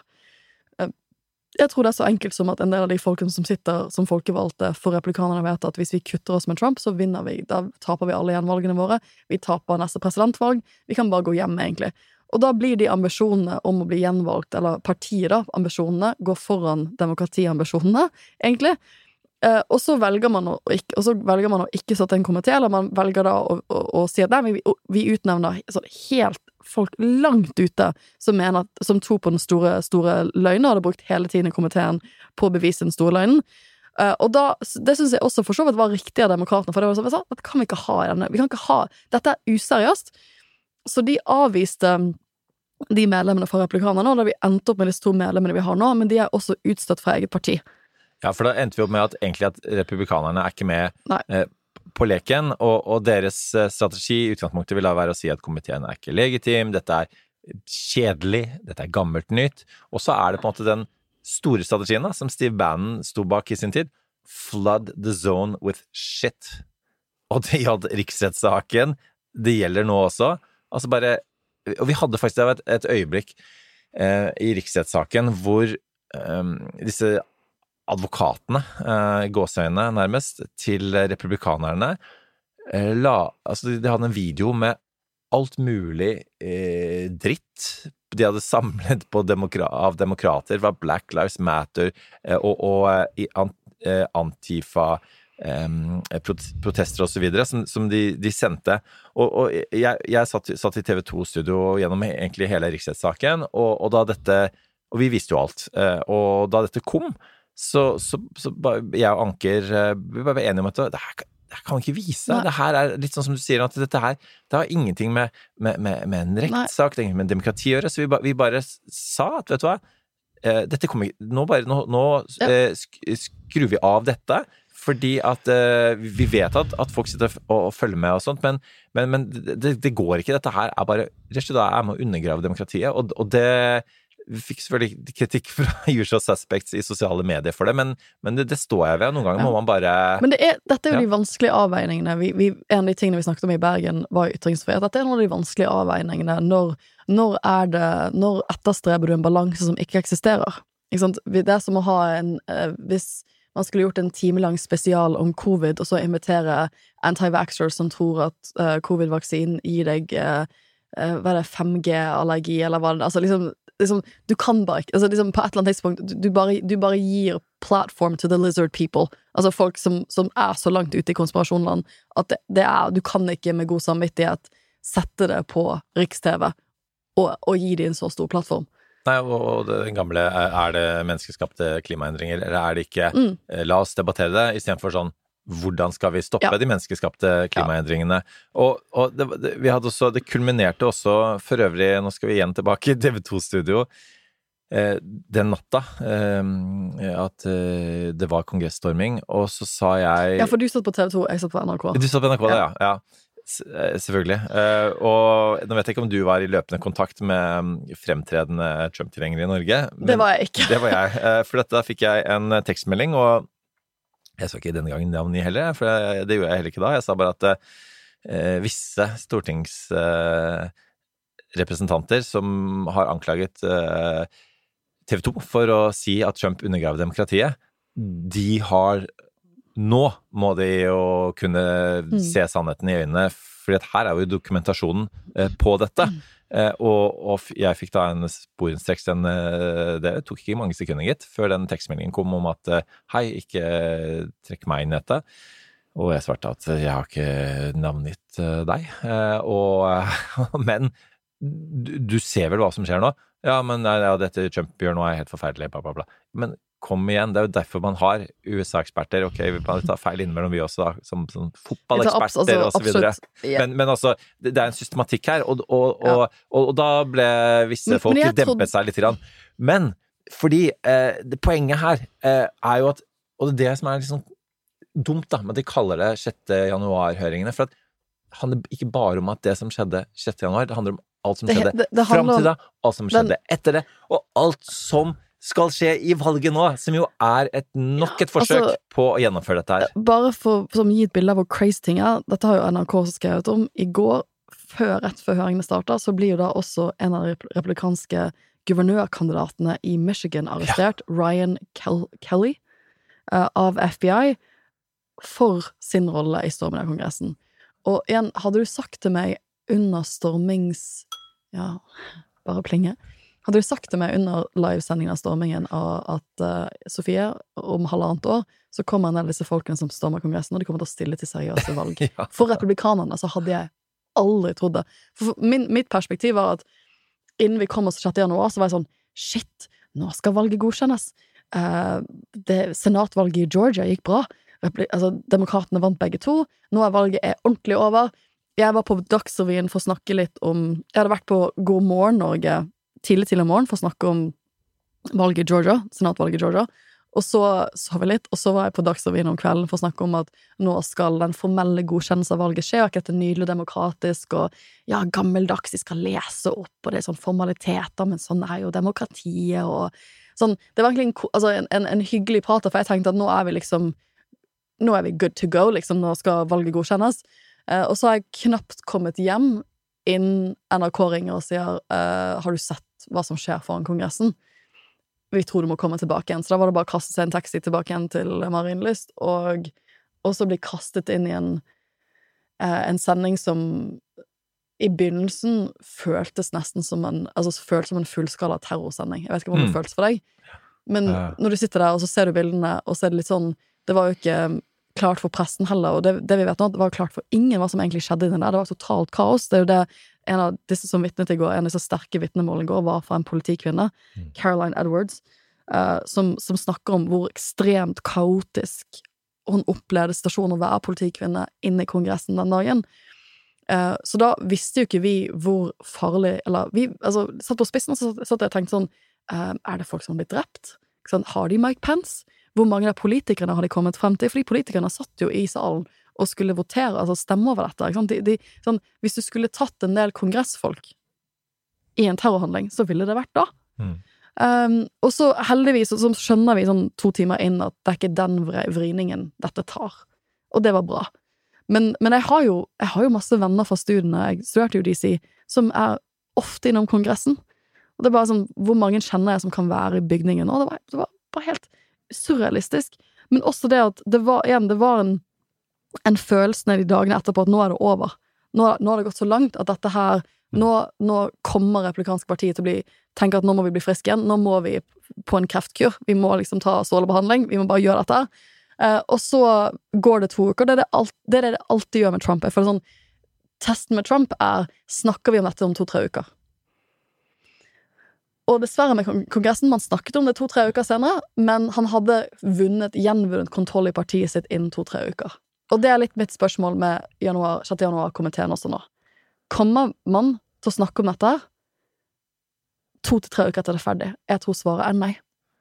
Jeg tror det er så enkelt som at en del av de folkene som sitter som folkevalgte for republikanerne vet at hvis vi kutter oss med Trump, så vinner vi. Da taper vi alle gjenvalgene våre. Vi taper neste presidentvalg. Vi kan bare gå hjem, egentlig. Og da blir de ambisjonene om å bli gjenvalgt, eller partiet da, ambisjonene, går foran demokratiambisjonene, egentlig. Og så velger man å ikke sette en komité, eller man velger da å si at nei, vi utnevner sånn helt folk langt ute som tror på den store løgnen, og hadde brukt hele tiden i komiteen på å bevise den store løgnen. Og da, det synes jeg også for så vidt var riktig av demokratene, for det var sånn, dette kan vi ikke ha i denne, vi kan ikke ha, dette er useriøst. Så de avviste de medlemmene fra republikanerne, og da vi endte opp med de store medlemmene vi har nå, men de er også utstøtt fra eget parti. Ja, for da endte vi opp med at republikanerne er ikke med på leken, og deres strategi i utgangspunktet vil da være å si at komiteen er ikke legitim, dette er kjedelig, dette er gammelt nytt, og så er det på en måte den store strategien da, som Steve Bannon sto bak i sin tid, flood the zone with shit. Og det gjaldt riksrettssaken, det gjelder nå også, altså bare, og vi hadde faktisk et øyeblikk i riksrettssaken hvor disse advokatene, gåseøyne nærmest, til republikanerne, altså de hadde en video med alt mulig dritt de hadde samlet på av demokrater fra Black Lives Matter og Antifa protester og så videre som de sendte, og jeg satt i TV2-studio gjennom egentlig hele riksrettssaken, og da dette, og vi visste jo alt, og da dette kom, så jeg og Anker vi var enige om at det her kan vi ikke vise. Nei. Det her er litt sånn som du sier, at dette her, det har ingenting med en rettssak, det har ingenting med demokrati å gjøre, så vi bare sa at, vet du hva, dette kommer nå skrur vi av dette, fordi at vi vet at folk sitter og følger med og sånt, men det går ikke, dette her er bare, rett og slett da er med å undergrave demokratiet, og det vi fikk selvfølgelig kritikk fra usual suspects i sosiale medier for det, men det står jeg ved, og noen ganger må man bare... Men dette er jo de vanskelige avveiningene. En av de tingene vi snakket om i Bergen var ytringsfrihet. Dette er noen av de vanskelige avveiningene. Når etterstreber du en balanse som ikke eksisterer? Ikke sant? Det er som å ha hvis man skulle gjort en timelang spesial om covid, og så invitere anti-vaxxers som tror at covid-vaksinen gir deg hva er det, 5G-allergi, eller hva det, altså liksom du kan bare ikke, altså liksom på et eller annet tidspunkt du bare gir platform to the lizard people, altså folk som er så langt ute i konspirasjonland at du kan ikke med god samvittighet sette det på Riks-TV og gi det en så stor plattform. Nei, og den gamle, er det menneskeskapte klimaendringer, eller er det ikke? La oss debattere det, i stedet for sånn, hvordan skal vi stoppe de menneskeskapte klimaendringene? Og vi hadde også, det kulminerte også, for øvrig, nå skal vi igjen tilbake i TV2-studio, den natta, at det var kongressstorming, og så sa jeg... Ja, for du satt på TV2, jeg satt på NRK. Du satt på NRK, ja. Selvfølgelig. Og nå vet jeg ikke om du var i løpende kontakt med fremtredende Trump-tilhengere i Norge. Det var jeg ikke. Det var jeg. For dette fikk jeg en tekstmelding, og jeg sa ikke denne gangen navn i heller, for det gjorde jeg heller ikke da. Jeg sa bare at visse stortingsrepresentanter som har anklaget TV 2 for å si at Trump undergraver demokratiet, de har nå må de jo kunne se sannheten i øynene, for her jo dokumentasjonen på dette. Og jeg fikk da en sporenstreks, det tok ikke mange sekunder gitt, før den tekstmeldingen kom om at hei, ikke trekk meg inn i dette. Og jeg svarte at jeg har ikke navngitt deg. Men du ser vel hva som skjer nå? Ja, men dette Trump gjør nå helt forferdelig, bla bla bla. Men kom igjen, det jo derfor man har USA-eksperter, ok, vi kan ta feil innimellom vi også da, som fotballeksperter og så videre. Men altså, det en systematikk her, og da ble visse folk dempet seg litt grann. Men, fordi poenget her jo at, og det som litt sånn dumt da, men de kaller det 6. januar-høringene, for at det handler ikke bare om at det som skjedde 6. januar, det handler om alt som skjedde frem til da, alt som skjedde etter det, og alt som skal skje i valget nå, som jo nok et forsøk på å gjennomføre dette her. Bare for å gi et bilde av hvor crazy ting dette har jo NRK skrevet om. I går, rett før høringene startet, så blir jo da også en av de republikanske guvernørkandidatene i Michigan arrestert, Ryan Kelly, av FBI, for sin rolle i stormen av kongressen. Og igjen, hadde du sagt til meg under bare plinge, hadde du sagt til meg under livesendingen av stormingen at Sofie, om 1,5 år, så kommer en av disse folkene som stormer kongressen, og de kommer til å stille til seriøse valg. For republikanerne så hadde jeg aldri trodd det. For mitt perspektiv var at innen vi kom oss til 6. januar, så var jeg sånn, shit, nå skal valget godkjennes. Senatvalget i Georgia gikk bra. Demokratene vant begge to. Nå valget ordentlig over. Jeg var på Dagsrevyen for å snakke litt om, jeg hadde vært på God morgen Norge tidlig til morgen for å snakke om valget i Georgia, senatvalget i Georgia, og så sov jeg litt, og så var jeg på Dagsrevyen om kvelden for å snakke om at nå skal den formelle godkjennelsen av valget skje, og ikke at det nydelig demokratisk, og gammeldags, de skal lese opp, og det sånn formaliteter, men sånn jo demokratiet, og sånn, det var egentlig en hyggelig prat, for jeg tenkte at nå nå vi good to go, liksom, nå skal valget godkjennes, og så har jeg knapt kommet hjem innen NRK ringer og sier har du sett hva som skjer foran kongressen? Vi tror du må komme tilbake igjen. Så da var det bare å kaste seg en taxi tilbake igjen til Marienlyst, og så bli kastet inn i en sending som i begynnelsen føltes nesten som en fullskala terrorsending. Jeg vet ikke hvordan det føltes for deg, men når du sitter der og så ser du bildene, og så det litt sånn, det var jo ikke klart for pressen heller, og det vi vet nå, det var klart for ingen hva som egentlig skjedde inni der. Det var totalt kaos. Det jo det en av disse som vittnet i går, en av disse sterke vittnemålene i går, var fra en politikvinne, Caroline Edwards, som snakker om hvor ekstremt kaotisk hun opplevde stasjonen å være politikvinne inne i kongressen den dagen. Så da visste jo ikke vi hvor farlig, eller vi satt på spissen, og så satt jeg og tenkte sånn, det folk som har blitt drept? Sånn, har de Mike Pence? Hvor mange av politikerne har de kommet frem til? Fordi politikerne satt jo i salen og skulle votere, stemme over dette. Sånn, hvis du skulle tatt en del kongressfolk i en terrorhandling, så ville det vært da. Og så heldigvis så skjønner vi sånn 2 timer inn at det ikke den vridningen dette tar. Og det var bra. Men jeg har jo masse venner fra studiene, jeg studerte jo DC, som ofte innom kongressen. Og det er bare sånn, hvor mange kjenner jeg som kan være i bygningen, og det var bare helt surrealistisk, men også det at det var en følelse ned i dagene etterpå at nå det over. Nå har det gått så langt at dette her, nå kommer republikanske partiet til å tenke at nå må vi bli friske igjen, nå må vi på en kreftkur, vi må liksom ta strålebehandling, vi må bare gjøre dette. Og så går det 2 uker, det det alltid gjør med Trump. Jeg føler sånn, testen med Trump snakker vi om dette om 2-3 uker? Og dessverre med kongressen, man snakket om det 2-3 uker senere, men han hadde gjenvunnet kontroll i partiet sitt innen 2-3 uker. Og det litt mitt spørsmål med 6. januar-komiteen også nå. Kommer man til å snakke om dette 2-3 uker etter det ferdig? Jeg tror svaret nei.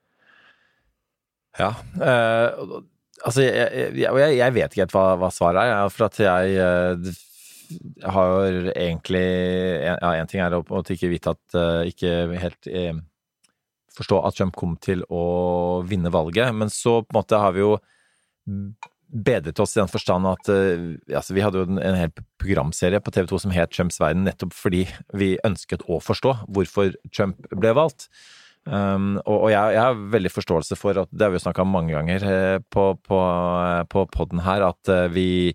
Ja, altså jeg vet ikke helt hva svaret for at jeg har egentlig en ting å ikke vite at ikke helt forstå at Trump kom til å vinne valget, men så på en måte har vi jo bedret oss i den forstand at altså, vi hadde jo en hel programserie på TV2 som het Trumps verden, nettopp fordi vi ønsket å forstå hvorfor Trump ble valgt. Og jeg har veldig forståelse for at, det har vi jo snakket om mange ganger på podden her, at vi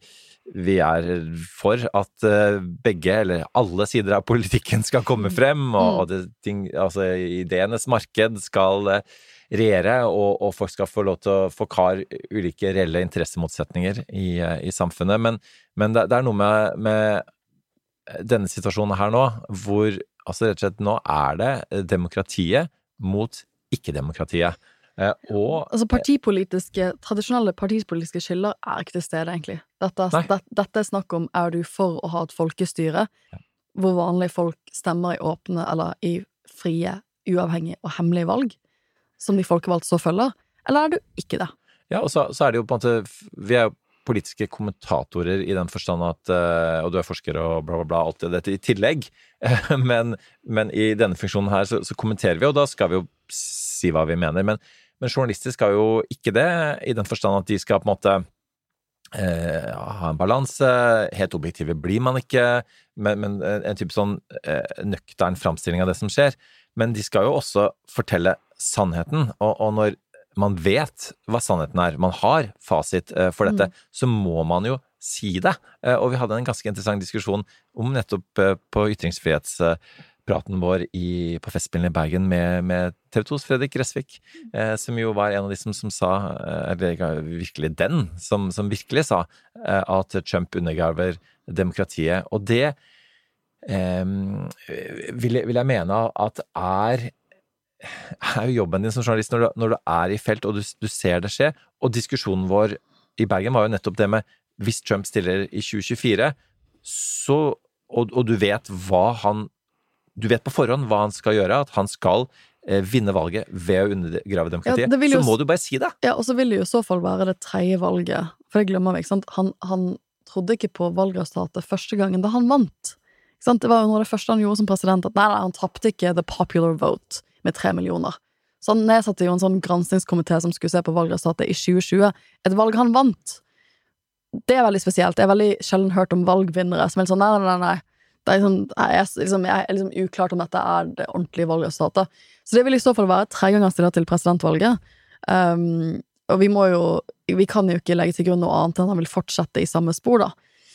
for at begge, eller alle sider av politikken skal komme frem, og altså ideenes marked skal regjere, og folk skal få lov til å forklare ulike reelle interessemotsetninger i samfunnet. Men det noe med denne situasjonen her nå, hvor altså rett og slett nå det demokratiet mot ikke-demokratiet. Altså tradisjonelle partipolitiske skiller ikke til stede egentlig. Dette snakk om, du for å ha et folkestyre, hvor vanlige folk stemmer i åpne eller i frie, uavhengige og hemmelige valg, som de folkevalgte så følger, eller du ikke det? Ja, og så det jo på en måte, vi jo politiske kommentatorer i den forstand at, og du forsker og bla bla bla, alt dette i tillegg, men i denne funksjonen her så kommenterer vi, og da skal vi jo si hva vi mener, men journalister skal jo ikke det, i den forstand at de skal på en måte ha en balanse, helt objektive blir man ikke, men en type sånn nøktern framstilling av det som skjer, men de skal jo også fortelle sannheten, og når man vet hva sannheten man har fasit for dette, så må man jo si det. Og vi hadde en ganske interessant diskusjon om nettopp på ytringsfrihetspraten vår på Festspillene i Bergen med TV2s Fredrik Gressvik, som jo var en av de som sa, eller virkelig den, som virkelig sa at Trump undergraver demokratiet. Og det vil jeg mene at jo jobben din som journalist når du i felt og du ser det skje, og diskusjonen vår i Bergen var jo nettopp det med hvis Trump stiller i 2024 så, og du vet du vet på forhånd hva han skal gjøre, at han skal vinne valget ved å undergrave demokratiet, så må du bare si det. Ja, og så vil det jo i så fall være det 3. valget, for det glemmer vi, ikke sant? Han trodde ikke på valgresultatet første gangen da han vant. Ikke sant? Det var jo noe av det første han gjorde som president, at nei, han tappte ikke the popular vote med 3 millioner. Så han nedsatte jo en sånn granskningskomité som skulle se på valgresultatet i 2020. Et valg han vant. Det veldig spesielt. Jeg har veldig sjelden hørt om valgvinnere som sånn, nei. Det er liksom uklart om dette det ordentlige valgresultatet. Så det vil i så fall være 3 ganger stille til presidentvalget. Og vi kan jo ikke legge til grunn noe annet enn at han vil fortsette i samme spor da.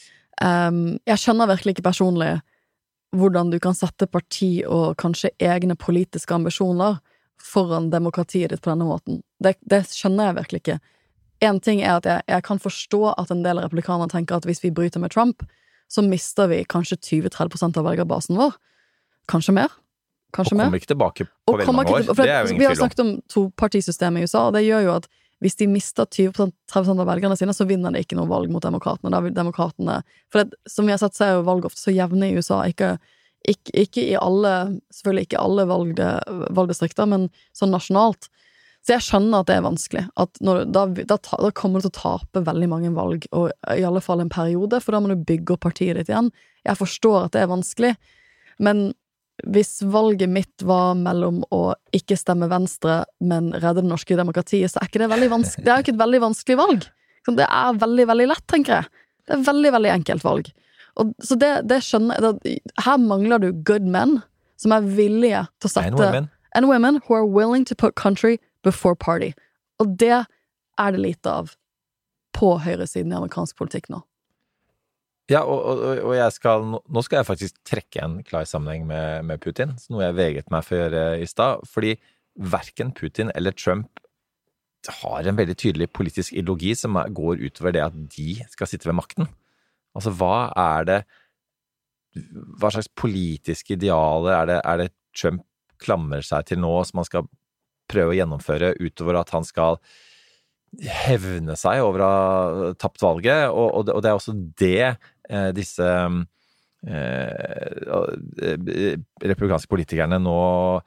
Jeg skjønner virkelig ikke personlig hvordan du kan sette parti og kanskje egne politiske ambisjoner foran demokratiet ditt på denne måten. Det skjønner jeg virkelig ikke. En ting at jeg kan forstå at en del republikanere tenker at hvis vi bryter med Trump, så mister vi kanskje 20-30% av velgerbasen vår. Kanskje mer. Og kommer ikke tilbake på veldig mange år. Det jo ingen vi har snakket om 2-partisystemet i USA, og det gjør jo at hvis de mister 20-30% av velgerne sine, så vinner de ikke noe valg mot demokratene. Da vil demokratene, for som vi har sett, så jo valg ofte så jevne i USA, ikke i alle, selvfølgelig ikke alle valgdistrikter, men sånn nasjonalt. Så jeg skjønner at det vanskelig, at da kommer du til å tape veldig mange valg, og i alle fall en periode, for da må du bygge opp partiet ditt igjen. Jeg forstår at det vanskelig, men hvis valget mitt var mellom å ikke stemme venstre, men redde det norske demokratiet, så ikke det veldig vanskelig. Det jo ikke et veldig vanskelig valg. Det veldig, veldig lett, tenker jeg. Det veldig, veldig enkelt valg. Og, så det skjønner jeg. Her mangler du good men, som villige til å sette... And women who are willing to put country before party. Og det det lite av på høyresiden i amerikansk politikk nå. Ja, og nå skal jeg faktisk trekke en klar sammenheng med Putin, noe jeg veget meg for å gjøre i sted, fordi hverken Putin eller Trump har en veldig tydelig politisk ideologi som går utover det at de skal sitte ved makten. Altså, hva slags politiske idealer det Trump klamrer seg til nå, som han skal prøve å gjennomføre utover at han skal hevne seg over å ha tapt valget, og det også det disse republikanske politikerne nå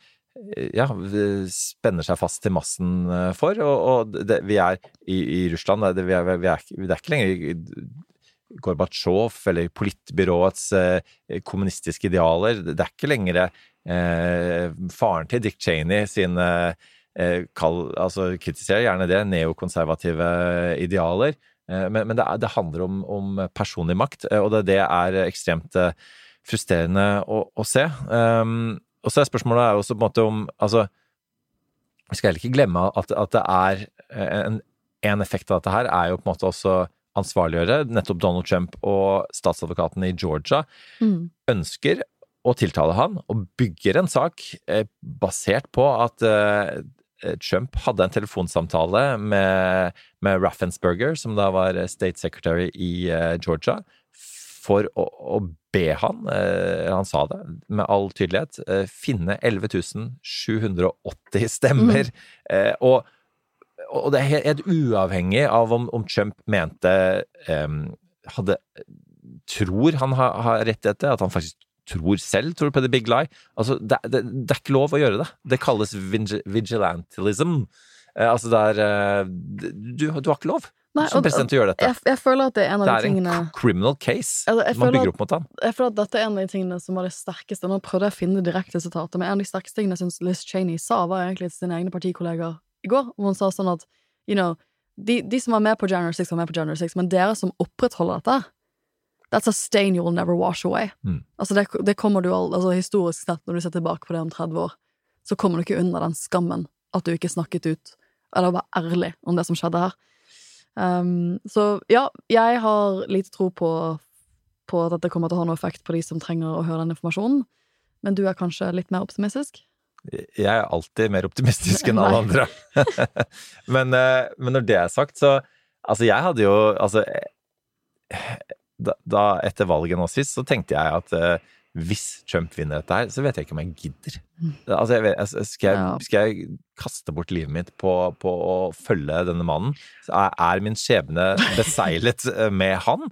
spenner seg fast til massen for, og vi i Russland, det er ikke lenger Gorbatsjov eller politbyråets kommunistiske idealer, det er ikke lenger faren til Dick Cheney sin kritiserer gjerne det, neokonservative idealer, men det handler om personlig makt, og det ekstremt frustrerende å se. Og så spørsmålet også på en måte om, vi skal heller ikke glemme at det en effekt av dette her, jo på en måte også ansvarliggjøre, nettopp Donald Trump og statsadvokaten i Georgia ønsker å tiltale han, og bygger en sak basert på at Trump hadde en telefonsamtale med Raffensperger, som da var state secretary i Georgia, for å be han sa det med all tydelighet, finne 11.780 stemmer, og det helt uavhengig av om Trump mente, tror han har rett i dette, at han faktisk tror på the big lie. Det ikke lov å gjøre det. Det kalles vigilantism. Du har ikke lov som president å gjøre dette. Jeg føler at det en av de tingene... Det en criminal case man bygger opp mot han. Jeg føler at dette en av de tingene som var det sterkeste. Nå prøvde jeg å finne direkte sitater, men en av de sterkeste tingene jeg synes Liz Cheney sa, var egentlig til sine egne partikolleger i går, hvor hun sa sånn at, de som var med på January 6 var med på January 6, men dere som opprettholder dette, that's a stain you will never wash away. Det kommer du historisk sett, når du ser tilbake på det om 30 år, så kommer du ikke under den skammen at du ikke snakket ut, eller var ærlig om det som skjedde her. Så ja, jeg har lite tro på at dette kommer til å ha noe effekt på de som trenger å høre den informasjonen, men du kanskje litt mer optimistisk? Jeg alltid mer optimistisk enn alle andre. men når det sagt, så jeg hadde jo da etter valget nå sist, så tenkte jeg at hvis Trump vinner dette her, så vet jeg ikke om jeg gidder. Skal jeg kaste bort livet mitt på å følge denne mannen? Så min skjebne beseilet med han?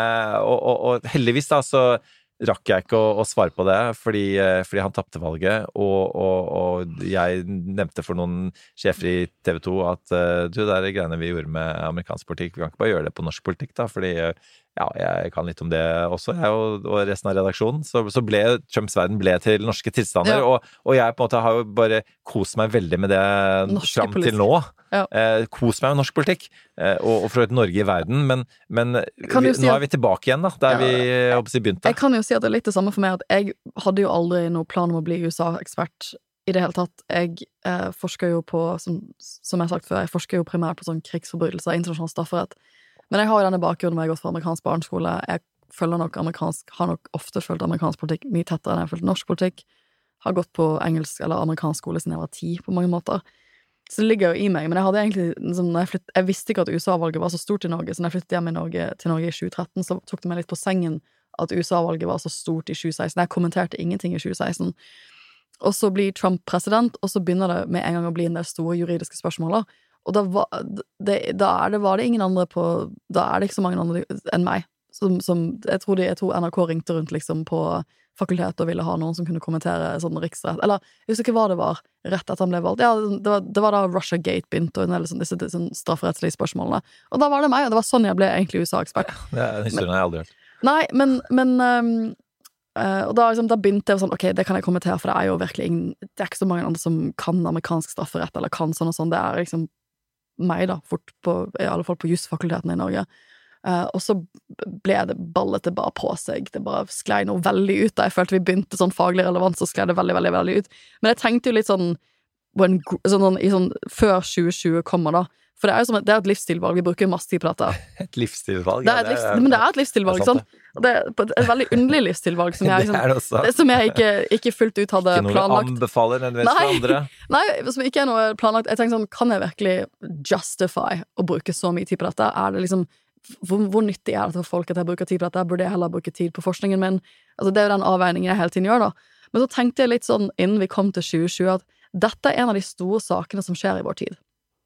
Og heldigvis da, så rakk jeg ikke å svare på det, fordi han tappte valget, og jeg nevnte for noen sjefer i TV 2 at det greiene vi gjorde med amerikansk politikk, vi kan ikke bare gjøre det på norsk politikk da, fordi jeg kan litt om det også, jeg og resten av redaksjonen, så Trumps verden ble til norske tilstander, og jeg på en måte har jo bare kost meg veldig med det frem til nå. Kos meg med norsk politikk, og for et Norge i verden, men nå vi tilbake igjen da, der vi begynte. Jeg kan jo si at det litt det samme for meg, at jeg hadde jo aldri noen plan om å bli USA-ekspert i det hele tatt. Jeg forsker jo på, som jeg har sagt før, jeg forsker jo primært på sånn krigsforbrydelser, internasjonal strafferett, men jeg har jo denne bakgrunnen når jeg har gått for amerikansk barneskole. Jeg har nok ofte følt amerikansk politikk mye tettere enn jeg har følt norsk politikk. Har gått på engelsk eller amerikansk skole siden jeg var 10 på mange måter. Så det ligger jo i meg, men jeg hadde egentlig, jeg visste ikke at USA-valget var så stort i Norge, så når jeg flyttet hjem til Norge i 2013, så tok det meg litt på sengen at USA-valget var så stort i 2016. Jeg kommenterte ingenting i 2016. Og så blir Trump president, og så begynner det med en gang å bli en del store juridiske spørsmål. Og da var det ingen andre da det ikke så mange andre enn meg, jeg tror NRK ringte rundt liksom på fakultet og ville ha noen som kunne kommentere sånn riksrett, eller jeg husker ikke hva det var rett etter han ble valgt, det var da Russiagate begynte, og disse strafferettslige spørsmålene, og da var det meg, og det var sånn jeg ble egentlig USA-ekspert. Det en historie jeg aldri hørt. Nei, men og da begynte jeg sånn, ok, det kan jeg kommentere, for det jo virkelig det ikke så mange andre som kan amerikansk strafferett, eller kan sånn og sånn, det liksom meg da, fort i alle fall på jusfakulteten i Norge. Og så ble det ballet det bare på seg, det bare sklei noe veldig ut da, jeg følte vi begynte sånn faglig relevant, så sklei det veldig, veldig, veldig ut. Men jeg tenkte jo litt sånn før 2020 kommer da, for det jo som det et livsstilvalg, vi bruker masse tid på dette. Et livsstilvalg? Men det et livsstilvalg, sant? Det et veldig underlig livsstilvalg som jeg, som jeg ikke fullt ut hadde planlagt. Ikke noe du anbefaler nødvendigvis for andre? Nei, som ikke noe planlagt. Jeg tenker sånn, kan jeg virkelig justify å bruke så mye tid på dette? Det liksom, hvor nyttig det for folk at jeg bruker tid på dette? Burde jeg heller bruke tid på forskningen min? Altså, det jo den avveiningen jeg hele tiden gjør da. Men så tenkte jeg litt sånn, innen vi kom til 2020, at dette en av de store sakene som skjer i vår tid.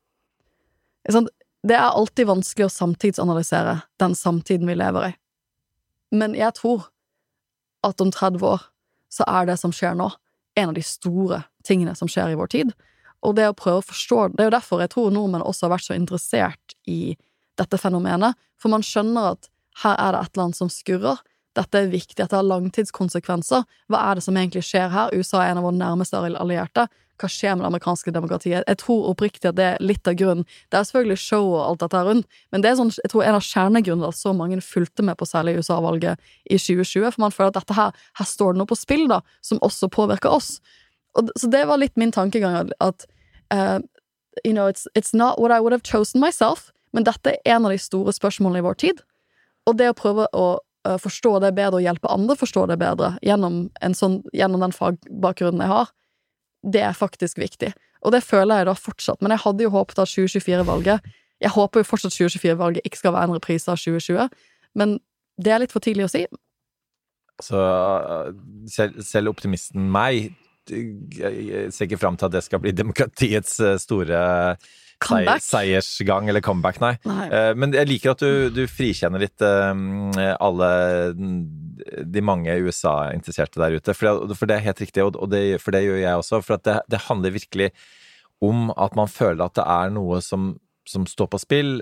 Det alltid vanskelig å samtidsanalysere den samtiden vi lever i. Men jeg tror at om 30 år så det som skjer nå, en av de store tingene som skjer i vår tid. Og det å prøve å forstå, det jo derfor jeg tror nordmenn også har vært så interessert i dette fenomenet, for man skjønner at her det et eller annet som skurrer, dette viktig, dette har langtidskonsekvenser, hva det som egentlig skjer her? USA en av våre nærmeste allierte, hva skjer med det amerikanske demokratiet? Jeg tror oppriktig at det litt av grunnen, det selvfølgelig show og alt dette rundt, men det sånn, jeg tror en av kjernegrunnene at så mange fulgte med på særlig USA-valget i 2020, for man føler at dette her står det noe på spill da, som også påvirker oss. Så det var litt min tankegang at you know, it's not what I would have chosen myself, men dette en av de store spørsmålene i vår tid, og det å prøve å forstå det bedre og hjelpe andre forstå det bedre gjennom den fagbakgrunnen jeg har, det faktisk viktig. Og det føler jeg da fortsatt, men jeg hadde jo håpet at 2024-valget, jeg håper jo fortsatt 2024-valget ikke skal være en reprise av 2020, men det litt for tidlig å si. Så selv optimisten meg ser ikke frem til at det skal bli demokratiets store seiersgang eller comeback, nei. Men jeg liker at du frikjenner litt alle de mange USA-interesserte der ute, for det helt riktig, og for det gjør jeg også, for at det handler virkelig om at man føler at det noe som står på spill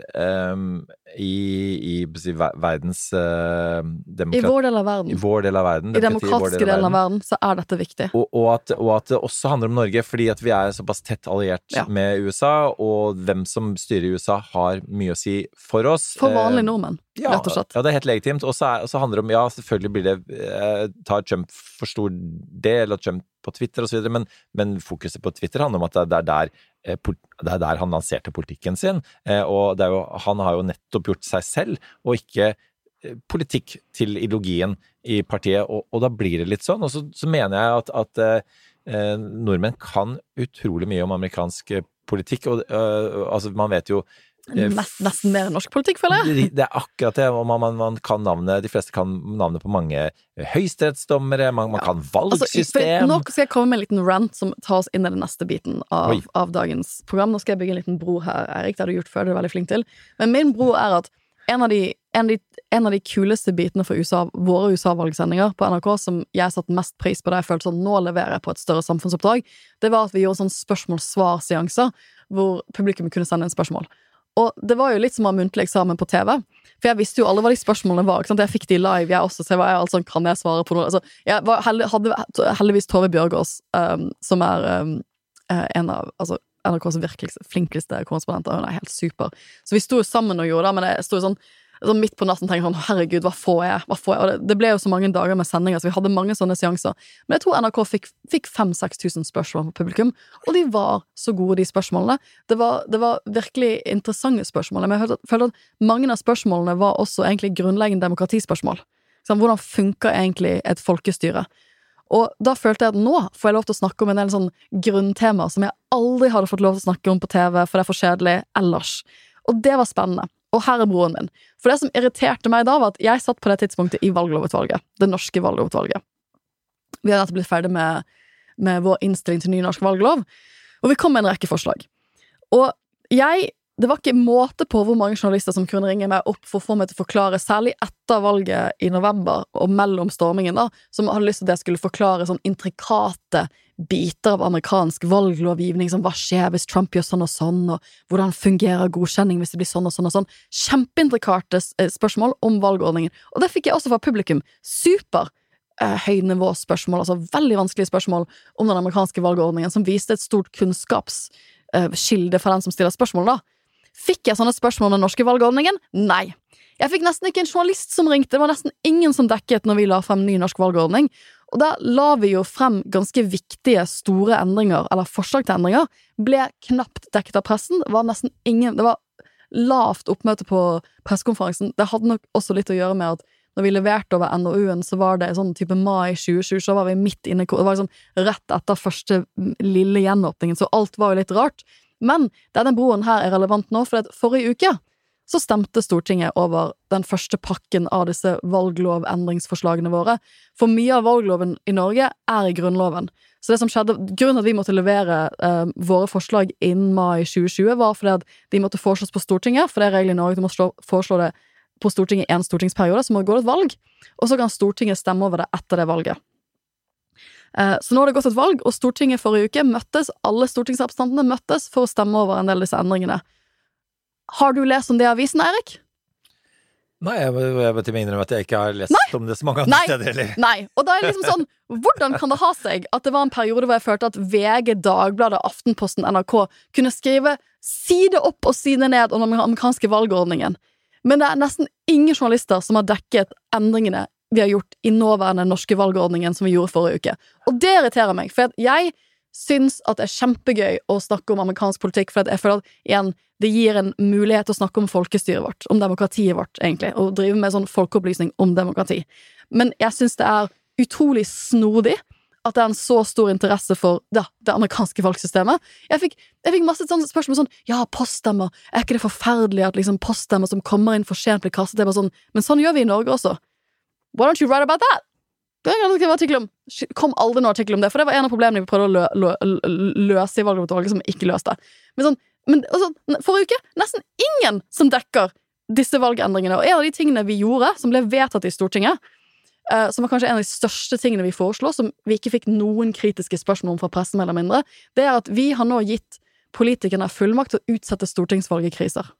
i verdens demokrati. I vår del av verden. I vår del av verden. I demokratiske delen av verden, så dette viktig. Og at det også handler om Norge, fordi at vi såpass tett alliert med USA, og hvem som styrer USA har mye å si for oss. For vanlige nordmenn, rett og slett. Ja, det helt legitimt. Og så handler det om, selvfølgelig blir det, tar Trump for stor del, og Trump på Twitter og så videre, men fokuset på Twitter handler om at det der han lanserte politikken sin, og han har jo nettopp gjort seg selv, og ikke politikk til ideologien i partiet, og da blir det litt sånn, og så mener jeg at nordmenn kan utrolig mye om amerikansk politikk, og altså man vet jo nesten mer norsk politikk, føler jeg. Det akkurat det, og man kan de fleste kan navnet på mange høyesterettsdommere, man kan valgsystem. Nå skal jeg komme med en liten rant som tar oss inn i den neste biten av dagens program. Nå skal jeg bygge en liten bro her, Erik, det har du gjort før, det veldig flink til. Men min bro at en av de kuleste bitene for våre USA-valgsendinger på NRK, som jeg satt mest pris på da jeg følte sånn, nå leverer jeg på et større samfunnsoppdrag, det var at vi gjorde sånn spørsmål-svar-seanser, hvor publikum kunne sende inn spørsmål. Og det var jo litt som å ha muntlig eksamen på TV, for jeg visste jo alle hva de spørsmålene var, ikke sant? Jeg fikk de live, jeg også, så jeg var sånn, kan jeg svare på noe? Altså, jeg hadde heldigvis Tove Bjørgaas, som en av NRKs virkelig flinkeste korrespondenter, hun helt super. Så vi sto sammen og gjorde det, men jeg sto sånn midt på natten tenkte jeg sånn, herregud, hva får jeg? Og det ble jo så mange dager med sendinger, så vi hadde mange sånne seanser. Men jeg tror NRK fikk 5-6 tusen spørsmål på publikum, og de var så gode, de spørsmålene. Det var virkelig interessante spørsmål, men jeg følte at mange av spørsmålene var også egentlig grunnleggende demokratispørsmål. Sånn, hvordan funker egentlig et folkestyre? Og da følte jeg at nå får jeg lov til å snakke om en del sånn grunntemaer som jeg aldri hadde fått lov til å snakke om på TV, for det for kjedelig ellers. Og det var spennende. Og her broren min. For det som irriterte meg da var at jeg satt på det tidspunktet i valglovutvalget, det norske valglovutvalget. Vi hadde nettopp blitt ferdig med vår innstilling til ny norsk valglov, og vi kom med en rekke forslag. Og det var ikke måte på hvor mange journalister som kunne ringe meg opp for å få meg til å forklare, særlig etter valget i november og mellom stormingen da, som hadde lyst til at jeg skulle forklare sånn intrikate biter av amerikansk valglovgivning, som hva skjer hvis Trump gjør sånn og sånn, og hvordan fungerer godkjenning hvis det blir sånn og sånn og sånn. Kjempeintrikate spørsmål om valgordningen. Og det fikk jeg også fra publikum. Super høynivåspørsmål, altså veldig vanskelige spørsmål om den amerikanske valgordningen, som viste et stort kunnskapskilde for den som stiller spørsmål da. Fikk jeg sånne spørsmål om den norske valgordningen? Nei. Jeg fikk nesten ikke en journalist som ringte, det var nesten ingen som dekket når vi la frem ny norsk valgordning. Og da la vi jo frem ganske viktige, store endringer, eller forslag til endringer, ble knapt dekket av pressen, det var lavt oppmøte på pressekonferansen. Det hadde nok også litt å gjøre med at når vi leverte over NOU-en, så var det sånn type mai 2020, så var vi midt inne, det var liksom rett etter første lille gjenåpningen, så alt var jo litt rart. Men denne broen her relevant nå, for forrige uke så stemte Stortinget over den første pakken av disse valglovendringsforslagene våre. For mye av valgloven i Norge i grunnloven. Så det som skjedde, grunnen til at vi måtte levere våre forslag innen mai 2020, var fordi at de måtte foreslås på Stortinget, for det regelen i Norge, du må foreslå det på Stortinget i en stortingsperiode, så må det gå et valg, og så kan Stortinget stemme over det etter det valget. Så nå har det gått et valg, og Stortinget forrige uke alle stortingsrepresentantene møttes for å stemme over en del av disse endringene. Har du lest om det i avisen, Eirik? Nei, jeg må til å innrømme at jeg ikke har lest om det så mange andre steder heller. Nei, og da det liksom sånn, hvordan kan det ha seg at det var en periode hvor jeg følte at VG, Dagbladet, Aftenposten, NRK kunne skrive side opp og side ned om den amerikanske valgordningen, men det nesten ingen journalister som har dekket endringene vi har gjort i nåværende norske valgordningen som vi gjorde forrige uke. Og det irriterer meg, for jeg syns at det kjempegøy å snakke om amerikansk politikk, for jeg føler at igjen, det gir en mulighet til å snakke om folkestyret vårt, om demokratiet vårt, egentlig, og drive med sånn folkeopplysning om demokrati. Men jeg syns det utrolig snodig at det en så stor interesse for det amerikanske valgsystemet. Jeg fikk masse sånne spørsmål sånn, ja, poststemmer, ikke det forferdelig at liksom poststemmer som kommer inn for sent blir kastet? Det sånn, men sånn gjør vi i Norge også. Why don't you write about that? Det en artikkel om, kom aldri noen artikkel om det, for det var en av problemene vi prøvde å løse i valgutvalget som ikke løste. Men forrige uke, nesten ingen som dekker disse valgendringene, og en av de tingene vi gjorde, som ble vedtatt i Stortinget, som var kanskje en av de største tingene vi foreslo, som vi ikke fikk noen kritiske spørsmål om fra pressen eller mindre, det at vi har nå gitt politikerne fullmakt til å utsette stortingsvalgekriser.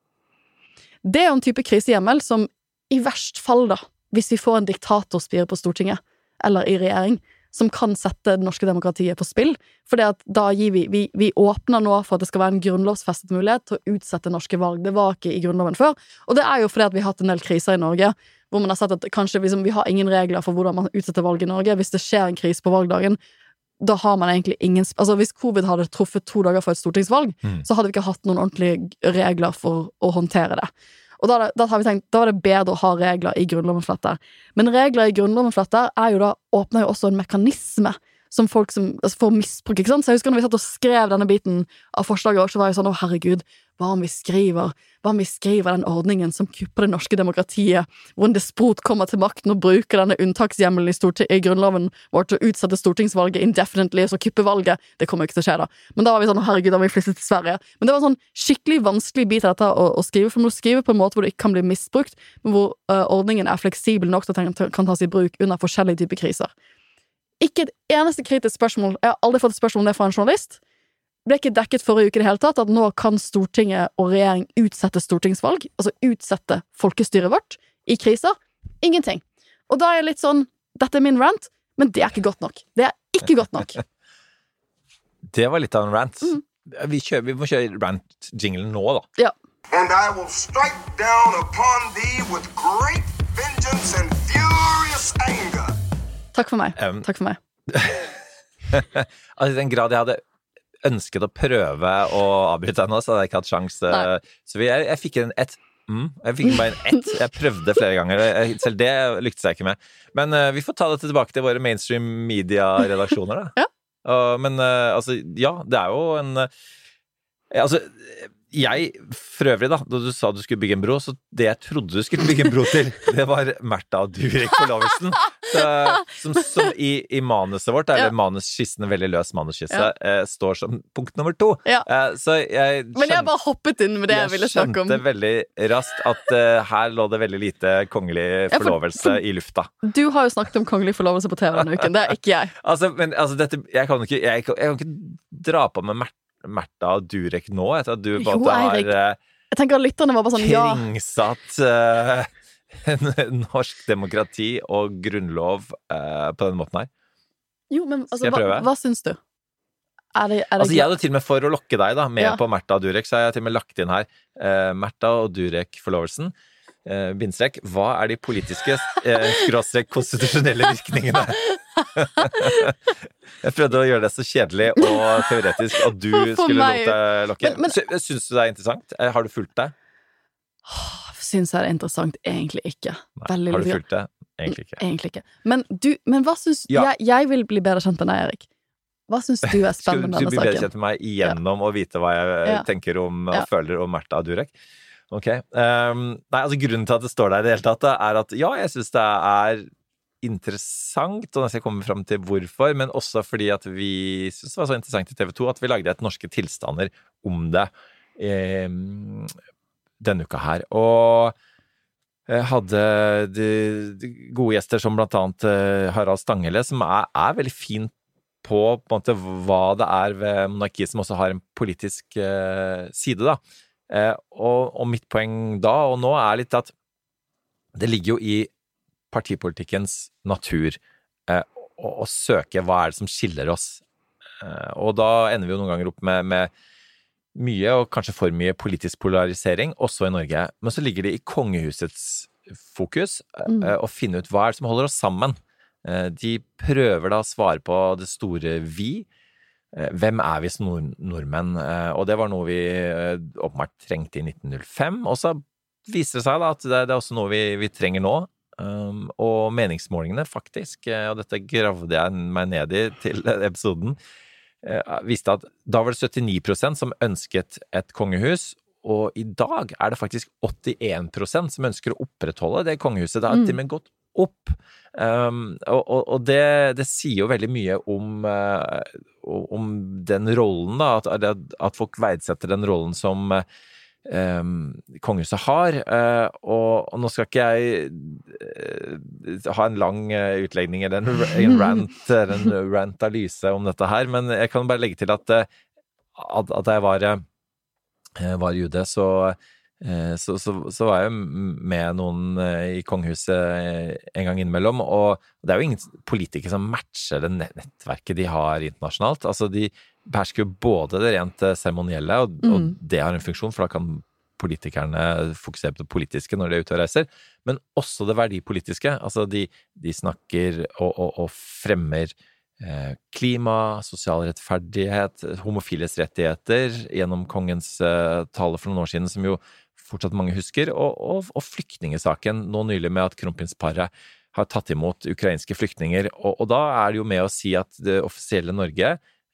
Det en type krisehjemmel som i verst fall da, hvis vi får en diktatorspire på Stortinget, eller i regjering, som kan sette det norske demokratiet på spill, for det at da gir vi åpner nå for at det skal være en grunnlovsfestet mulighet til å utsette norske valg. Det var ikke i grunnloven før, og det jo fordi at vi har hatt en del kriser i Norge, hvor man har sett at kanskje vi har ingen regler for hvordan man utsetter valg i Norge. Hvis det skjer en krise på valgdagen, da har man egentlig ingen... Altså hvis covid hadde truffet 2 dager for et stortingsvalg, så hadde vi ikke hatt noen ordentlige regler for å håndtere det. Og da har vi tenkt, da var det bedre å ha regler i grunnloven for dette. Men regler i grunnloven for dette jo da, åpner jo også en mekanisme som folk som får misbruk, ikke sant? Så jeg husker når vi satt og skrev denne biten av forslaget, så var jeg sånn, å herregud, hva om vi skriver den ordningen som kupper det norske demokratiet, hvor en despot kommer til makten og bruker denne unntakshjemmelen i grunnloven vår til å utsette stortingsvalget indefinitely, så kupper valget, det kommer ikke til å skje da. Men da var vi sånn, herregud, da må vi flytte til Sverige. Men det var en sånn skikkelig vanskelig bit av dette å skrive, for man må skrive på en måte hvor det ikke kan bli misbrukt, men hvor ordningen fleksibel nok til at den kan tas i bruk under forskjellige typer kriser. Ikke et eneste kritisk spørsmål, jeg har aldri fått et spørsmål om det fra en journalist, ble ikke dekket forrige uke i det hele tatt, at nå kan Stortinget og regjering utsette stortingsvalg, altså utsette folkestyret vårt i kriser. Ingenting. Og da jeg litt sånn, dette min rant, men det ikke godt nok. Det ikke godt nok. Det var litt av en rant. Vi må kjøre rant-jinglen nå da. Ja. And I will strike down upon thee with great vengeance and furious anger. Takk for meg. Takk for meg. Altså, i den grad jeg hadde ønsket å prøve å avbryte deg nå, så hadde jeg ikke hatt sjans. Så jeg fikk jeg fikk bare en ett. Jeg prøvde flere ganger. Selv det lyktes jeg ikke med. Men vi får ta det tilbake til våre mainstream media-redaksjoner da. Ja. Men altså, ja, det jo en... Altså, jeg for øvrig da du sa du skulle bygge en bro, så det jeg trodde du skulle bygge en bro til, det var Märtha og Durek forlovelsen. Som i manuset vårt, eller manusskissen, veldig løs manusskisse, står som punkt nummer 2. Ja. Så men jeg bare hoppet inn med det jeg ville snakke om. Jeg skjønte veldig raskt at her lå det veldig lite kongelig forlovelse i lufta. Du har jo snakket om kongelig forlovelse på TV denne uken, det ikke jeg. Dette, jeg kan ikke dra på med Märtha og Durek nå, etter at du bare har jeg tenker at lytterne var bare sånn, kringsatt norsk demokrati og grunnlov på den måten her. Jo, men altså, hva syns du? Jeg hadde til og med for å lokke deg da, med på Märtha og Durek, så har jeg til og med lagt inn her Märtha og Durek forlovelsen. Bindstrek, hva de politiske konstitusjonelle virkningene? Jeg prøvde å gjøre det så kjedelig og teoretisk at du skulle lokke. Synes du det interessant? Har du fulgt det? Synes jeg det interessant? Egentlig ikke. Nei, har du fulgt det? Egentlig ikke. Egentlig ikke. Men hva synes jeg vil bli bedre kjent med deg, Erik? Hva synes du spennende med denne saken? Skulle du bli bedre kjent med meg igjennom å vite hva jeg tenker om og føler om Märtha og Durek? Ok. Nei, altså grunnen til at det står der i det hele tatt, at ja, jeg synes det interessant, og nå skal jeg komme frem til hvorfor, men også fordi at vi synes det var så interessant i TV 2 at vi lagde et norske tilstander om det denne uka her. Og hadde de gode gjester som blant annet Harald Stanghelle, som veldig fint på en måte hva det ved monarkiet som også har en politisk side da. Og mitt poeng da og nå litt at det ligger jo i partipolitikkens natur å søke hva det som skiller oss. Og da ender vi jo noen ganger opp med mye, og kanskje for mye politisk polarisering, også i Norge. Men så ligger det i kongehusets fokus å finne ut hva det som holder oss sammen. De prøver da å svare på det store vi. Hvem vi som nordmenn? Og det var noe vi åpenbart trengte i 1905, og så viser det seg da at det også noe vi trenger nå. Og meningsmålingene faktisk, og dette gravde jeg meg ned i til episoden, viste at da var det 79% som ønsket et kongehus, og i dag det faktisk 81% som ønsker å opprettholde det kongehuset. Det har til og med gått opp. Og det sier jo veldig mye om den rollen da, at folk verdsetter den rollen som kongehuset har, og nå skal ikke jeg ha en lang utlegning eller en rant-analyse om dette her, men jeg kan bare legge til at jeg var jude, så var jeg med noen i kongehuset en gang innimellom, og det jo ingen politikere som matcher det nettverket de har internasjonalt. Altså de behersker jo både det rent seremonielle, og det har en funksjon, for da kan politikerne fokusere på det politiske når de ute og reiser, men også det verdipolitiske. Altså de snakker og fremmer klima, sosial rettferdighet, homofiles rettigheter gjennom kongens tale for noen år siden, som jo fortsatt mange husker, og flyktningesaken nå nylig med at kronprinsparet har tatt imot ukrainske flyktninger, og da det jo med å si at det offisielle Norge,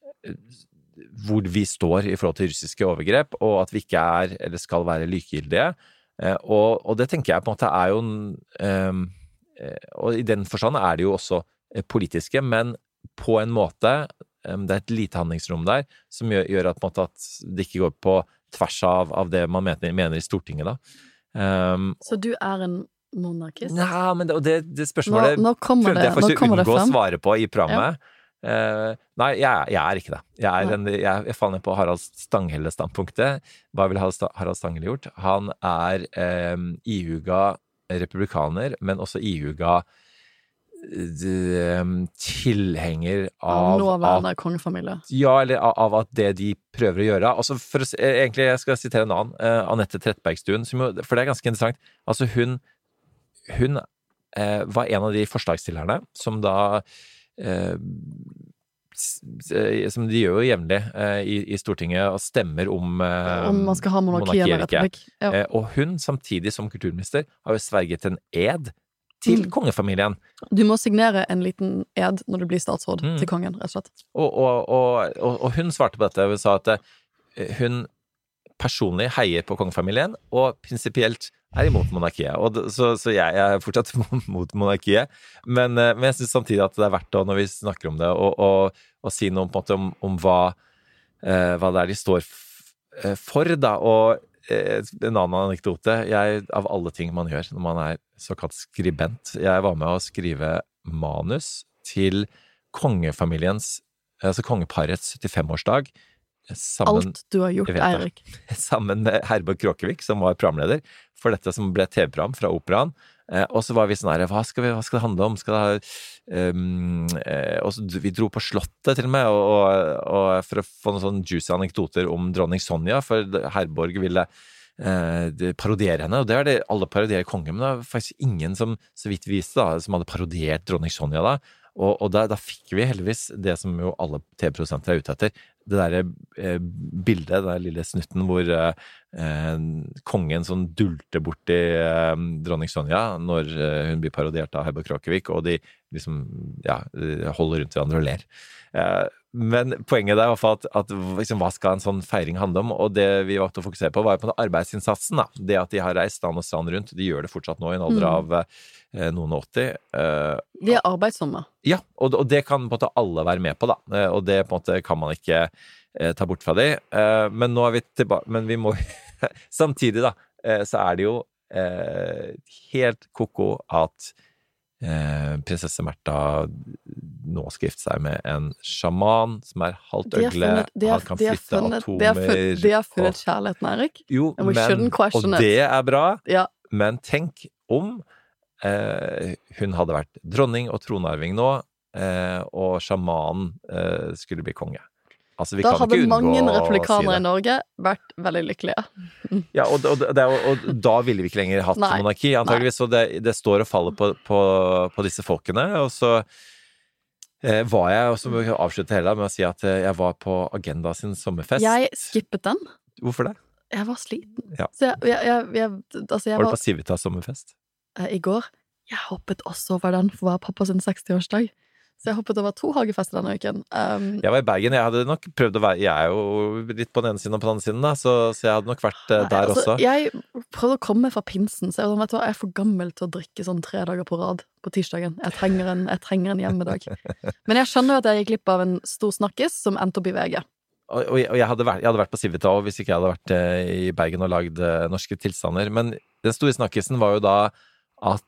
hvor vi står i forhold til russiske overgrep, og at vi ikke eller skal være likegyldige, og det tenker jeg på en måte jo og i den forstand det jo også politiske, men på en måte, det et lite handlingsrom der, som gjør at, på en måte, at det ikke går på tvers av det man mener i Stortinget da. Så du en monarkist? Ja, men det spørsmålet nå kommer jeg faktisk unngå å svare på i programmet. Ja. Nei, jeg ikke det. Jeg faller ned på Harald Stanghelle-standpunktet. Hva ville Harald Stanghelle gjort? Han ihuga republikaner, men også ihuga tilhenger av nåværende kongefamilie. Ja, eller av at det de prøver å gjøre. Altså egentlig, jeg skal sitere en annen, Anette Trettebergstuen, for det ganske interessant. Altså hun var en av de forslagsstillerne som da som de gjør jo jevnlig i Stortinget og stemmer om man skal ha monarki eller republikk. Ja. Og hun, samtidig som kulturminister, har jo sverget en ed til kongefamilien. Du må signere en liten ed når du blir statsråd til kongen, rett og slett. Og hun svarte på dette og sa at hun personlig heier på kongefamilien, og prinsipielt imot monarkiet. Så jeg fortsatt mot monarkiet, men jeg synes samtidig at det verdt å, når vi snakker om det, og si noe på en måte om hva det de står for, da. Og en annen anekdote, av alle ting man gjør når man såkalt skribent, jeg var med å skrive manus til kongefamiliens, altså kongeparets 75-årsdag, alt du har gjort, Eirik. Sammen med Herborg Kråkevik, som var programleder for dette som ble TV-program fra Operaen. Og så var vi sånn her, hva skal det handle om? Og så vi dro på slottet til og med, og for å få noen sånne juicy anekdoter om dronning Sonja, for Herborg ville parodiere henne, og det det alle parodierer kongen, men det var faktisk ingen som, så vidt viste da, som hadde parodiert dronning Sonja da, og da fikk vi heldigvis det som jo alle TV-produsenter ute etter, det der bildet, den der lille snutten hvor kongen sånn dulter bort i dronning Sonja når hun blir parodiert av Herborg Kråkevik, og de liksom, ja, holder rundt hverandre og ler. Men poenget er i hvert fall at liksom, hva skal en sånn feiring handle om? Og det vi valgte å fokusere på var på arbeidsinnsatsen. Da. Det at de har reist land og strand rundt, de gjør det fortsatt nå i en alder av noen 80. De er arbeidsomme. Ja, og det kan på en måte alle være med på, da. Og det på en måte kan man ikke ta bort fra de. Men nå er vi tilbake, men vi må samtidig da, så er det jo helt koko at prinsesse Märtha nå skal gifte seg med en sjaman som er halvt øgle, han kan flytte atomer. De har funnet kjærligheten, Erik. Jo, men, og det er bra, men tenk om hun hadde vært dronning og tronarving nå, og sjamanen skulle bli konge. Altså, da hadde mange republikanere i Norge vært veldig lykkelige. Ja, og da ville vi ikke lenger hatt monarki, antageligvis, så det står og faller på disse folkene, og så var jeg, og så må vi avslutte hele med å si at jeg var på Agenda sin sommerfest. Jeg skippet den. Hvorfor det? Jeg var sliten. Ja. Så jeg var du på Civitas sommerfest? I går. Jeg hoppet også over den for å være pappa sin 60-årsdag. Så jeg hoppet over 2 hagefester denne uken. Jeg var i Bergen, jeg hadde nok prøvd å være, jeg er jo litt på den ene siden og på den andre siden da, så jeg hadde nok vært der også. Jeg prøvde å komme fra pinsen, så jeg vet hva, jeg er for gammel til å drikke sånn 3 dager på rad på tirsdagen. Jeg trenger en hjemmedag. Men jeg skjønner jo at jeg gikk glipp av en stor snakkes som endte opp i VG. Og jeg hadde vært på Civita, og hvis ikke jeg hadde vært i Bergen og lagd norske tilstander, men den store snakkesen var jo da at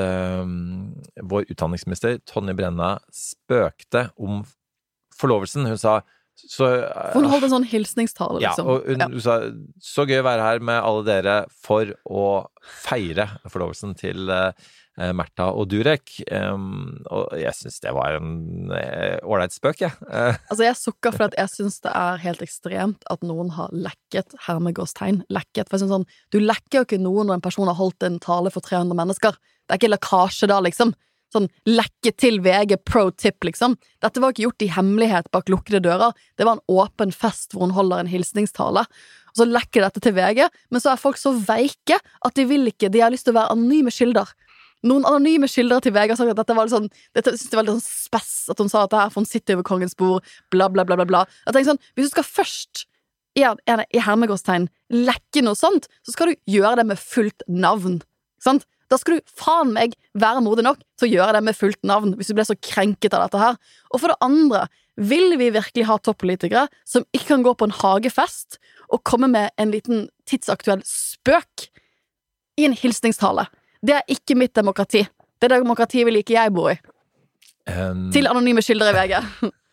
vår utdanningsminister Tonje Brenna spøkte om forlovelsen. Hun sa hun holdt en sånn hilsningstale, liksom. Ja, og hun sa så gøy å være her med alle dere for å feire forlovelsen til Märtha og Durek. Og jeg synes det var en ålreit spøk, jeg. Altså, jeg sukker for at jeg synes det er helt ekstremt at noen har lekket hermegåstegn. Lekket, for sånn, du lekker jo ikke noen når en person har holdt en tale for 300 mennesker. Det er ikke lekkasje da, liksom. Sånn lekke til VG pro tip, liksom. Dette var ikke gjort i hemmelighet bak lukkede dører. Det var en åpen fest hvor hun holder en hilsningstale. Og så lekker dette til VG, men så er folk så veike at de vil ikke, de har lyst til å være anonyme kilder. Noen anonyme kilder til VG har sagt at dette var litt sånn, dette synes jeg var litt sånn spess, at hun sa at det her, for hun sitter over kongens bord, bla bla bla bla bla. Jeg tenker sånn, hvis du skal først i hermegåstegn lekke noe sånt, så skal du gjøre det med fullt navn, sant? Da skal du faen meg være modig nok til å gjøre det med fullt navn, hvis du ble så krenket av dette her. Og for det andre, vil vi virkelig ha toppolitikere som ikke kan gå på en hagefest og komme med en liten tidsaktuell spøk i en hilsningstale? Det er ikke mitt demokrati. Det demokratiet vil ikke jeg bo i. Til anonyme kilder i VG.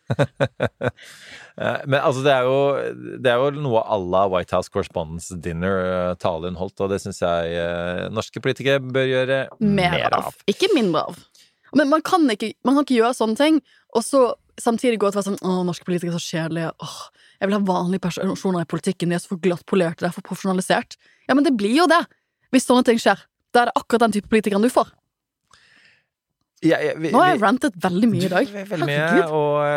Men altså det er jo noe à la White House Correspondence Dinner tale hun holdt, og det synes jeg norske politikere bør gjøre mer av. Ikke mindre av. Men man kan ikke gjøre sånne ting, og så samtidig gå til å være sånn, norske politikere er så kjedelige, jeg vil ha vanlige personer i politikken, de er så for glattpolerte, det er for profesjonalisert. Ja, men det blir jo det, hvis sånne ting skjer. Da er det akkurat den type politikeren du får. Nå har jeg rantet veldig mye i dag. Veldig mye,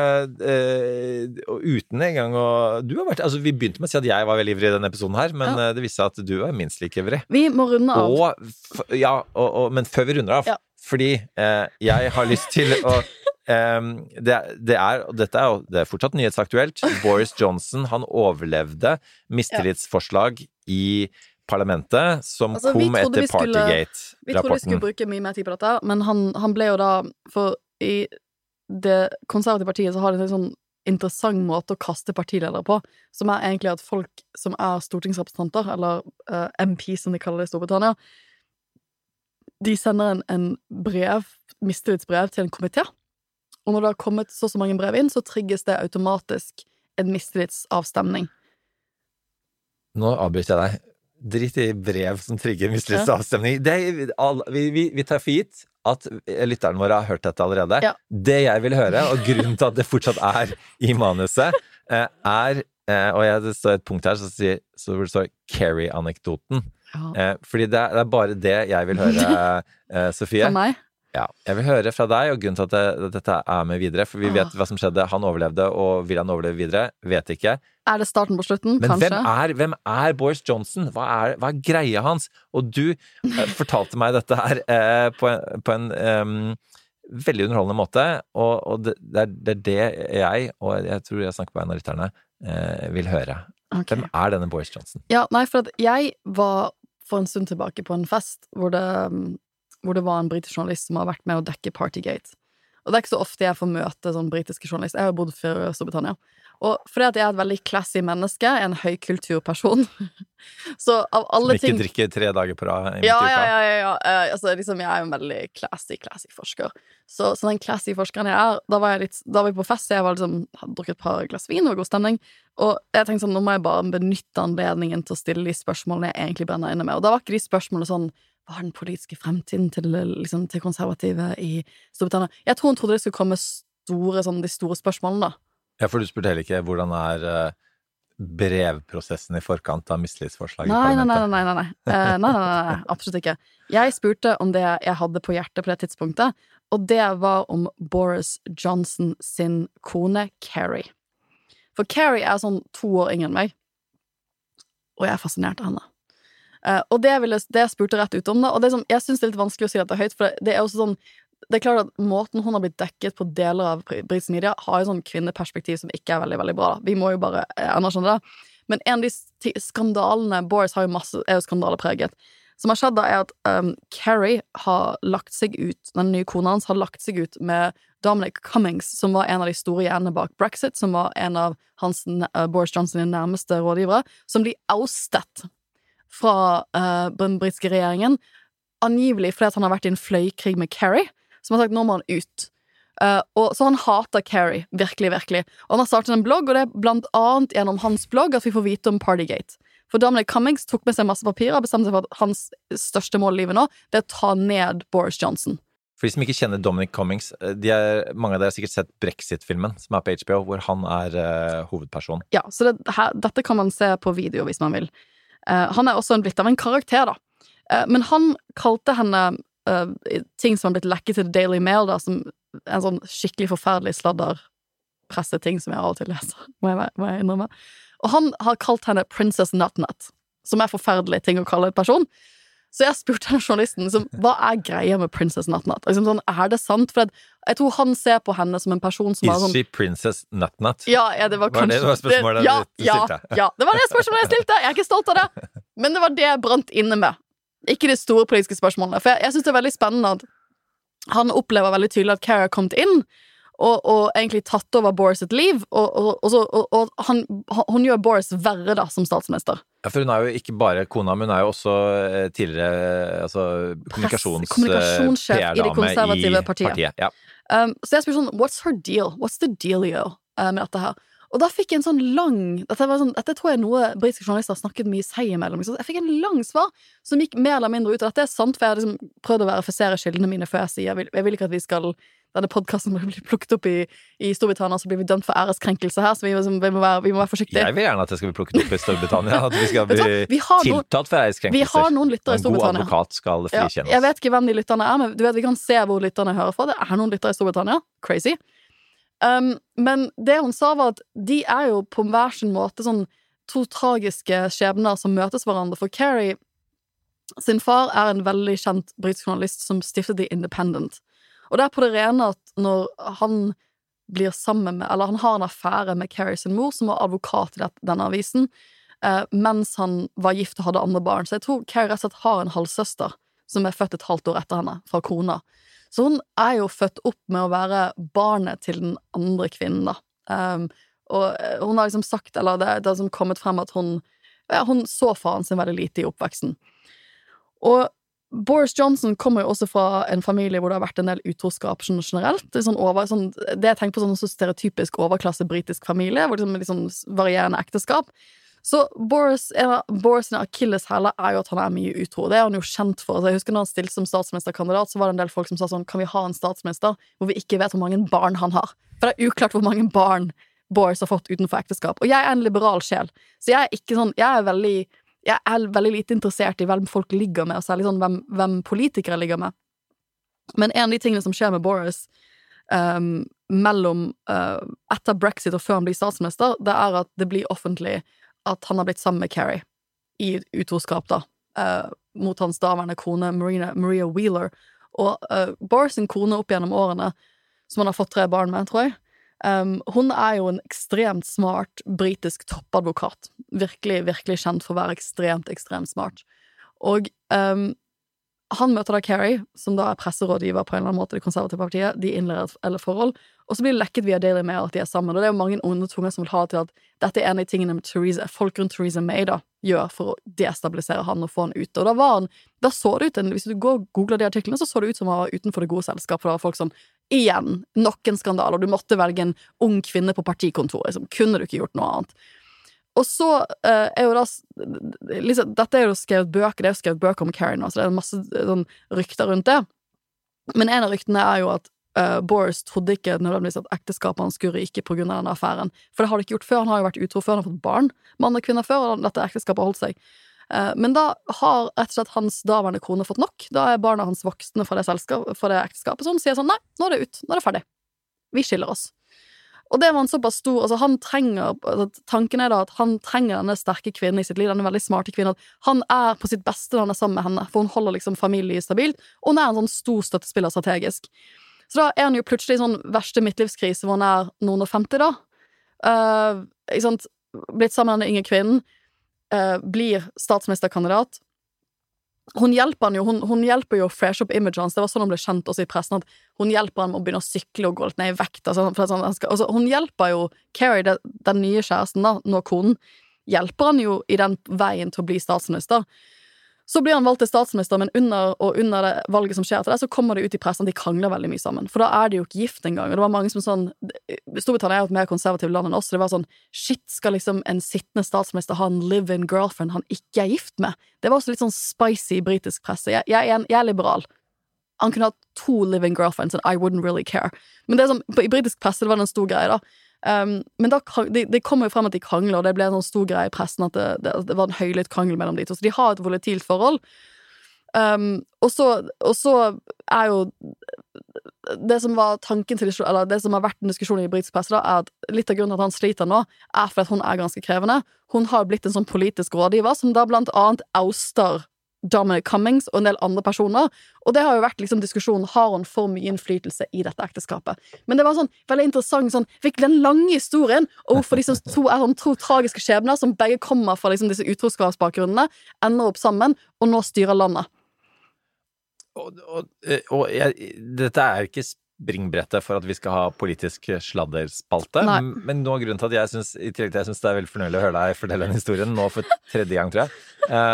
og uten en gang du har vært, altså vi begynte med å si at jeg var veldig ivrig i denne episoden her, men det viste seg at du er minst like ivrig. Vi må runde av. Men før vi runder av, fordi jeg har lyst til å det er fortsatt nyhetsaktuelt. Boris Johnson, han overlevde mistillitsforslag i parlamentet som kom etter Partygate-rapporten. Vi trodde vi skulle bruke mye mer tid på dette, men han ble jo da, for i det konservative partiet så har det en sånn interessant måte å kaste partiledere på, som er egentlig at folk som er stortingsrepresentanter, eller MP som de kaller det i Storbritannia, de sender en mistillitsbrev til en komité, og når det har kommet så mange brev inn, så trigges det automatisk en mistillitsavstemning. Nå avbryter jeg deg. Drit i brev som trigger mistillitsavstemning. Vi tar for gitt at lytterne våre har hørt dette allerede. Ja. Det jeg vil høre, og grunnen til at det fortsatt er i manuset, og det står et punkt her så det står Kerry-anekdoten. Ja. Fordi det er bare det jeg vil høre, Sofie. For meg? Ja, jeg vil høre fra deg, og grunnen til at dette er med videre, for vi vet hva som skjedde. Han overlevde, og vil han overleve videre? Vet ikke. Er det starten på slutten? Men kanskje? Hvem er Boris Johnson? Hva er greia hans? Og du fortalte meg dette her på en veldig underholdende måte, og det er det jeg, og jeg tror jeg snakker på en av lytterne, vil høre. Okay. Hvem denne Boris Johnson? Ja, nei, for at jeg var for en stund tilbake på en fest hvor det var en britisk journalist som har vært med å dekke Partygate. Og det ikke så ofte jeg får møte sånn britiske journalister. Jeg har bodd før i Storbritannia. Og fordi at jeg et veldig classy menneske, en høykulturperson, så av alle ting... Som ikke drikker 3 dager på rad. Ja. Altså, liksom, jeg en veldig classy forsker. Så den classy forskeren da var vi på fest, så jeg var liksom, hadde drukket et par glass vin, og god stemning, og jeg tenkte sånn, nå må jeg bare benytte anledningen til å stille de spørsmålene jeg egentlig brenner inne med. Og da var ikke de spørsmålene sånn, hva den politiske fremtiden til konservative i Storbritannia? Jeg tror hun trodde det skulle komme de store spørsmålene da. Ja, for du spurte heller ikke hvordan brevprosessen i forkant av mistillitsforslaget? Nei, absolutt ikke. Jeg spurte om det jeg hadde på hjertet på det tidspunktet, og det var om Boris Johnson sin kone, Carrie. For Carrie sånn 2 år yngre enn meg, og jeg fascinert av henne. Og det jeg spurte rett ut om det, og jeg synes det litt vanskelig å si dette høyt, for det også sånn, det klart at måten hun har blitt dekket på deler av britisk media har jo sånn kvinneperspektiv som ikke veldig, veldig bra. Vi må jo bare anerkjenne det. Men en av de skandalene, Boris har jo jo skandalepreget. Som har skjedd da at Carrie har lagt seg ut, den nye kona hans har lagt seg ut med Dominic Cummings, som var en av de store hjernene bak Brexit, som var en av Boris Johnson nærmeste rådgivere, som blir oustet fra den britiske regjeringen, angivelig fordi at han har vært i en fløykrig med Carrie, som har sagt, nå må han ut. Og så han hater Carrie, virkelig, virkelig. Og han har startet en blogg, og det blant annet gjennom hans blogg at vi får vite om Partygate. For Dominic Cummings tok med seg masse papirer og bestemte seg for at hans største mål i livet nå, det å ta ned Boris Johnson. For de som ikke kjenner Dominic Cummings, mange av dere har sikkert sett Brexit-filmen, som på HBO, hvor han hovedperson. Ja, så dette kan man se på video hvis man vil. Han også blitt av en karakter, da. Men han kalte henne ting som har blitt lekket til Daily Mail, da, som en sånn skikkelig forferdelig sladderpresseting som jeg av og til leser, må jeg innrømme. Og han har kalt henne Princess Nutnut, som forferdelig ting å kalle en person. Så jeg spurte den journalisten, hva greia med Princess Nutnut? Liksom sånn, det sant? For jeg tror han ser på henne som en person som Is she Princess Nutnut? Ja, det var kanskje... Var det spørsmålet du stilte? Ja, det var det spørsmålet jeg stilte. Jeg ikke stolt av det. Men det var det jeg brant inne med. Ikke de store politiske spørsmålene. For jeg synes det veldig spennende at han opplever veldig tydelig at Carrie har kommet inn og egentlig tatt over Boris sitt liv, og hun gjør Boris verre da, som statsminister. Ja, for hun jo ikke bare kona, men hun jo også tidligere kommunikasjonssjef i det konservative partiet. Ja. Så jeg spør sånn, what's her deal? What's the dealio med dette her? Og da fikk jeg en sånn lang, dette tror jeg noe britiske journalister har snakket mye seg imellom, så jeg fikk en lang svar som gikk mer eller mindre ut, og dette sant, for jeg har liksom prøvd å verifisere kildene mine før jeg sier, jeg vil ikke at vi skal, denne podcasten blir plukket opp i Storbritannia, så blir vi dømt for æreskrenkelse her, så vi må være forsiktige. Jeg vil gjerne at det skal bli plukket opp i Storbritannia, at vi skal bli tiltalt for æreskrenkelser. Vi har noen lyttere i Storbritannia. En god advokat skal frikjennes. Jeg vet ikke hvem de lytterne men du vet, vi kan se hvor lytterne hører fra. Det noen lyttere i Storbritannia. Crazy. Men det hun sa var at de jo på hver sin måte sånn 2 tragiske skjebner som møtes hverandre, for Carrie sin far en veldig kjent britisk journalist som stiftet The Independent, og det på det rene at når han blir sammen med, eller han har en affære med Carrie sin mor, som var advokat i denne avisen, mens han var gift og hadde andre barn, så jeg tror Carrie rett og slett har en halvsøster som født et halvt år etter henne, fra kona. Så hun jo født opp med å være barnet til den andre kvinnen da. Og hun har liksom sagt, eller det liksom kommet frem at hun så faren sin veldig lite i oppveksten. Og Boris Johnson kommer jo også fra en familie hvor det har vært en del utroskap generelt. Det jeg tenker på sånn stereotypisk overklasse britisk familie, hvor det er liksom varierende ekteskap. Så Boris sin akilleshæl jo at han mye utro. Det han jo kjent for. Så jeg husker når han stilte som statsministerkandidat, så var det en del folk som sa sånn, kan vi ha en statsminister hvor vi ikke vet hvor mange barn han har? For det uklart hvor mange barn Boris har fått utenfor ekteskap. Og jeg en liberal sjel. Så jeg ikke sånn, jeg veldig lite interessert i hvem folk ligger med, og særlig sånn hvem politikere ligger med. Men en av de tingene som skjer med Boris mellom etter Brexit og før han blir statsminister, det at det blir offentlig at han har blitt sammen med Carrie i utroskap da, mot hans daværende kone Maria Wheeler, Og Boris sin kone opp gjennom årene, som han har fått 3 barn med, tror jeg, hun jo en ekstremt smart britisk toppadvokat. Virkelig, virkelig kjent for å være ekstremt smart. Og han møter da Carrie, som da presserådgiver på en eller annen måte i det konservative partiet, de innleder et forhold, og så blir det lekket via Daily Mail at de sammen, og det jo mange onde tunger som vil ha til at dette en av de tingene folk rundt Theresa May da, gjør for å destabilisere han og få han ut, og da så det ut, hvis du går og googler de artiklene, så det ut som han var utenfor det gode selskap, for det var folk sånn, igjen, nok en skandal, og du måtte velge en ung kvinne på partikontoret, som kunne du ikke gjort noe annet. Og så jo da, liksom, dette jo skrevet bøker, det jo skrevet bøker om Carrie nå, så det masse sånn, rykter rundt det. Men en av ryktene jo at Boris trodde ikke nødvendigvis at ekteskapet han skulle ryke på grunn av denne affæren. For det har det ikke gjort før, han har jo vært utro før, han har fått barn, mann og kvinner før, og dette ekteskapet har holdt seg. Men da har rett og slett hans daværende kone fått nok, da barna hans voksne fra det ekteskapet, så han sier sånn, nei, nå det ut, nå det ferdig. Vi skiller oss. Og det var en såpass stor, tanken da at han trenger denne sterke kvinnen i sitt liv, denne veldig smarte kvinnen, at han på sitt beste når han sammen med henne, for hun holder liksom familie stabilt, og hun en sånn stor støttespiller strategisk. Så da han jo plutselig i sånn verste midtlivskrise, hvor han noen og 50 da, ikke sant, blitt sammen med denne yngre kvinnen, blir statsministerkandidat. Hun hjelper jo å fresh up image hans, det var sånn han ble kjent også i pressen, at hun hjelper han med å begynne å sykle og gå litt ned i vekt, hun hjelper jo Carrie, den nye kjæresten da, nå konen, hjelper han jo i den veien til å bli statsminister. Så blir han valgt til statsminister, men under det valget som skjer til det, så kommer det ut i pressen at de krangler veldig mye sammen, for da de jo ikke gift engang, og det var mange som sånn, Storbritannia jo et mer konservativt land enn oss, så det var sånn, shit, skal liksom en sittende statsminister ha en live-in girlfriend han ikke gift med? Det var også litt sånn spicy britisk presse. Jeg liberal. Han kunne hatt 2 live-in girlfriends, and I wouldn't really care. Men det som, i britisk presse, det var en stor greie da, men da, det kom jo frem at de krangler, og det ble en sånn stor greie i pressen at det var en høylytt krangel mellom de to, så de har et volatilt forhold. Og så jo det som var tanken til, eller det som har vært en diskusjon i britisk presse da, at litt av grunnen til at han sliter nå, for at hun ganske krevende. Hun har blitt en sånn politisk rådgiver, som da blant annet auster Dominic Cummings og en del andre personer, og det har jo vært liksom diskusjonen, har hun for mye innflytelse i dette ekteskapet? Men det var sånn veldig interessant, sånn, virkelig den lange historien, og hvorfor disse to tragiske skjebner, som begge kommer fra liksom disse utroskapsbakgrunnene, ender opp sammen, og nå styrer landet. Dette ikke springbrettet for at vi skal ha politisk sladderspalte, men nå grunnen til at jeg synes, i tillegg til jeg synes det veldig fornøyelig å høre deg fortelle den historien, nå for 3. gang, tror jeg.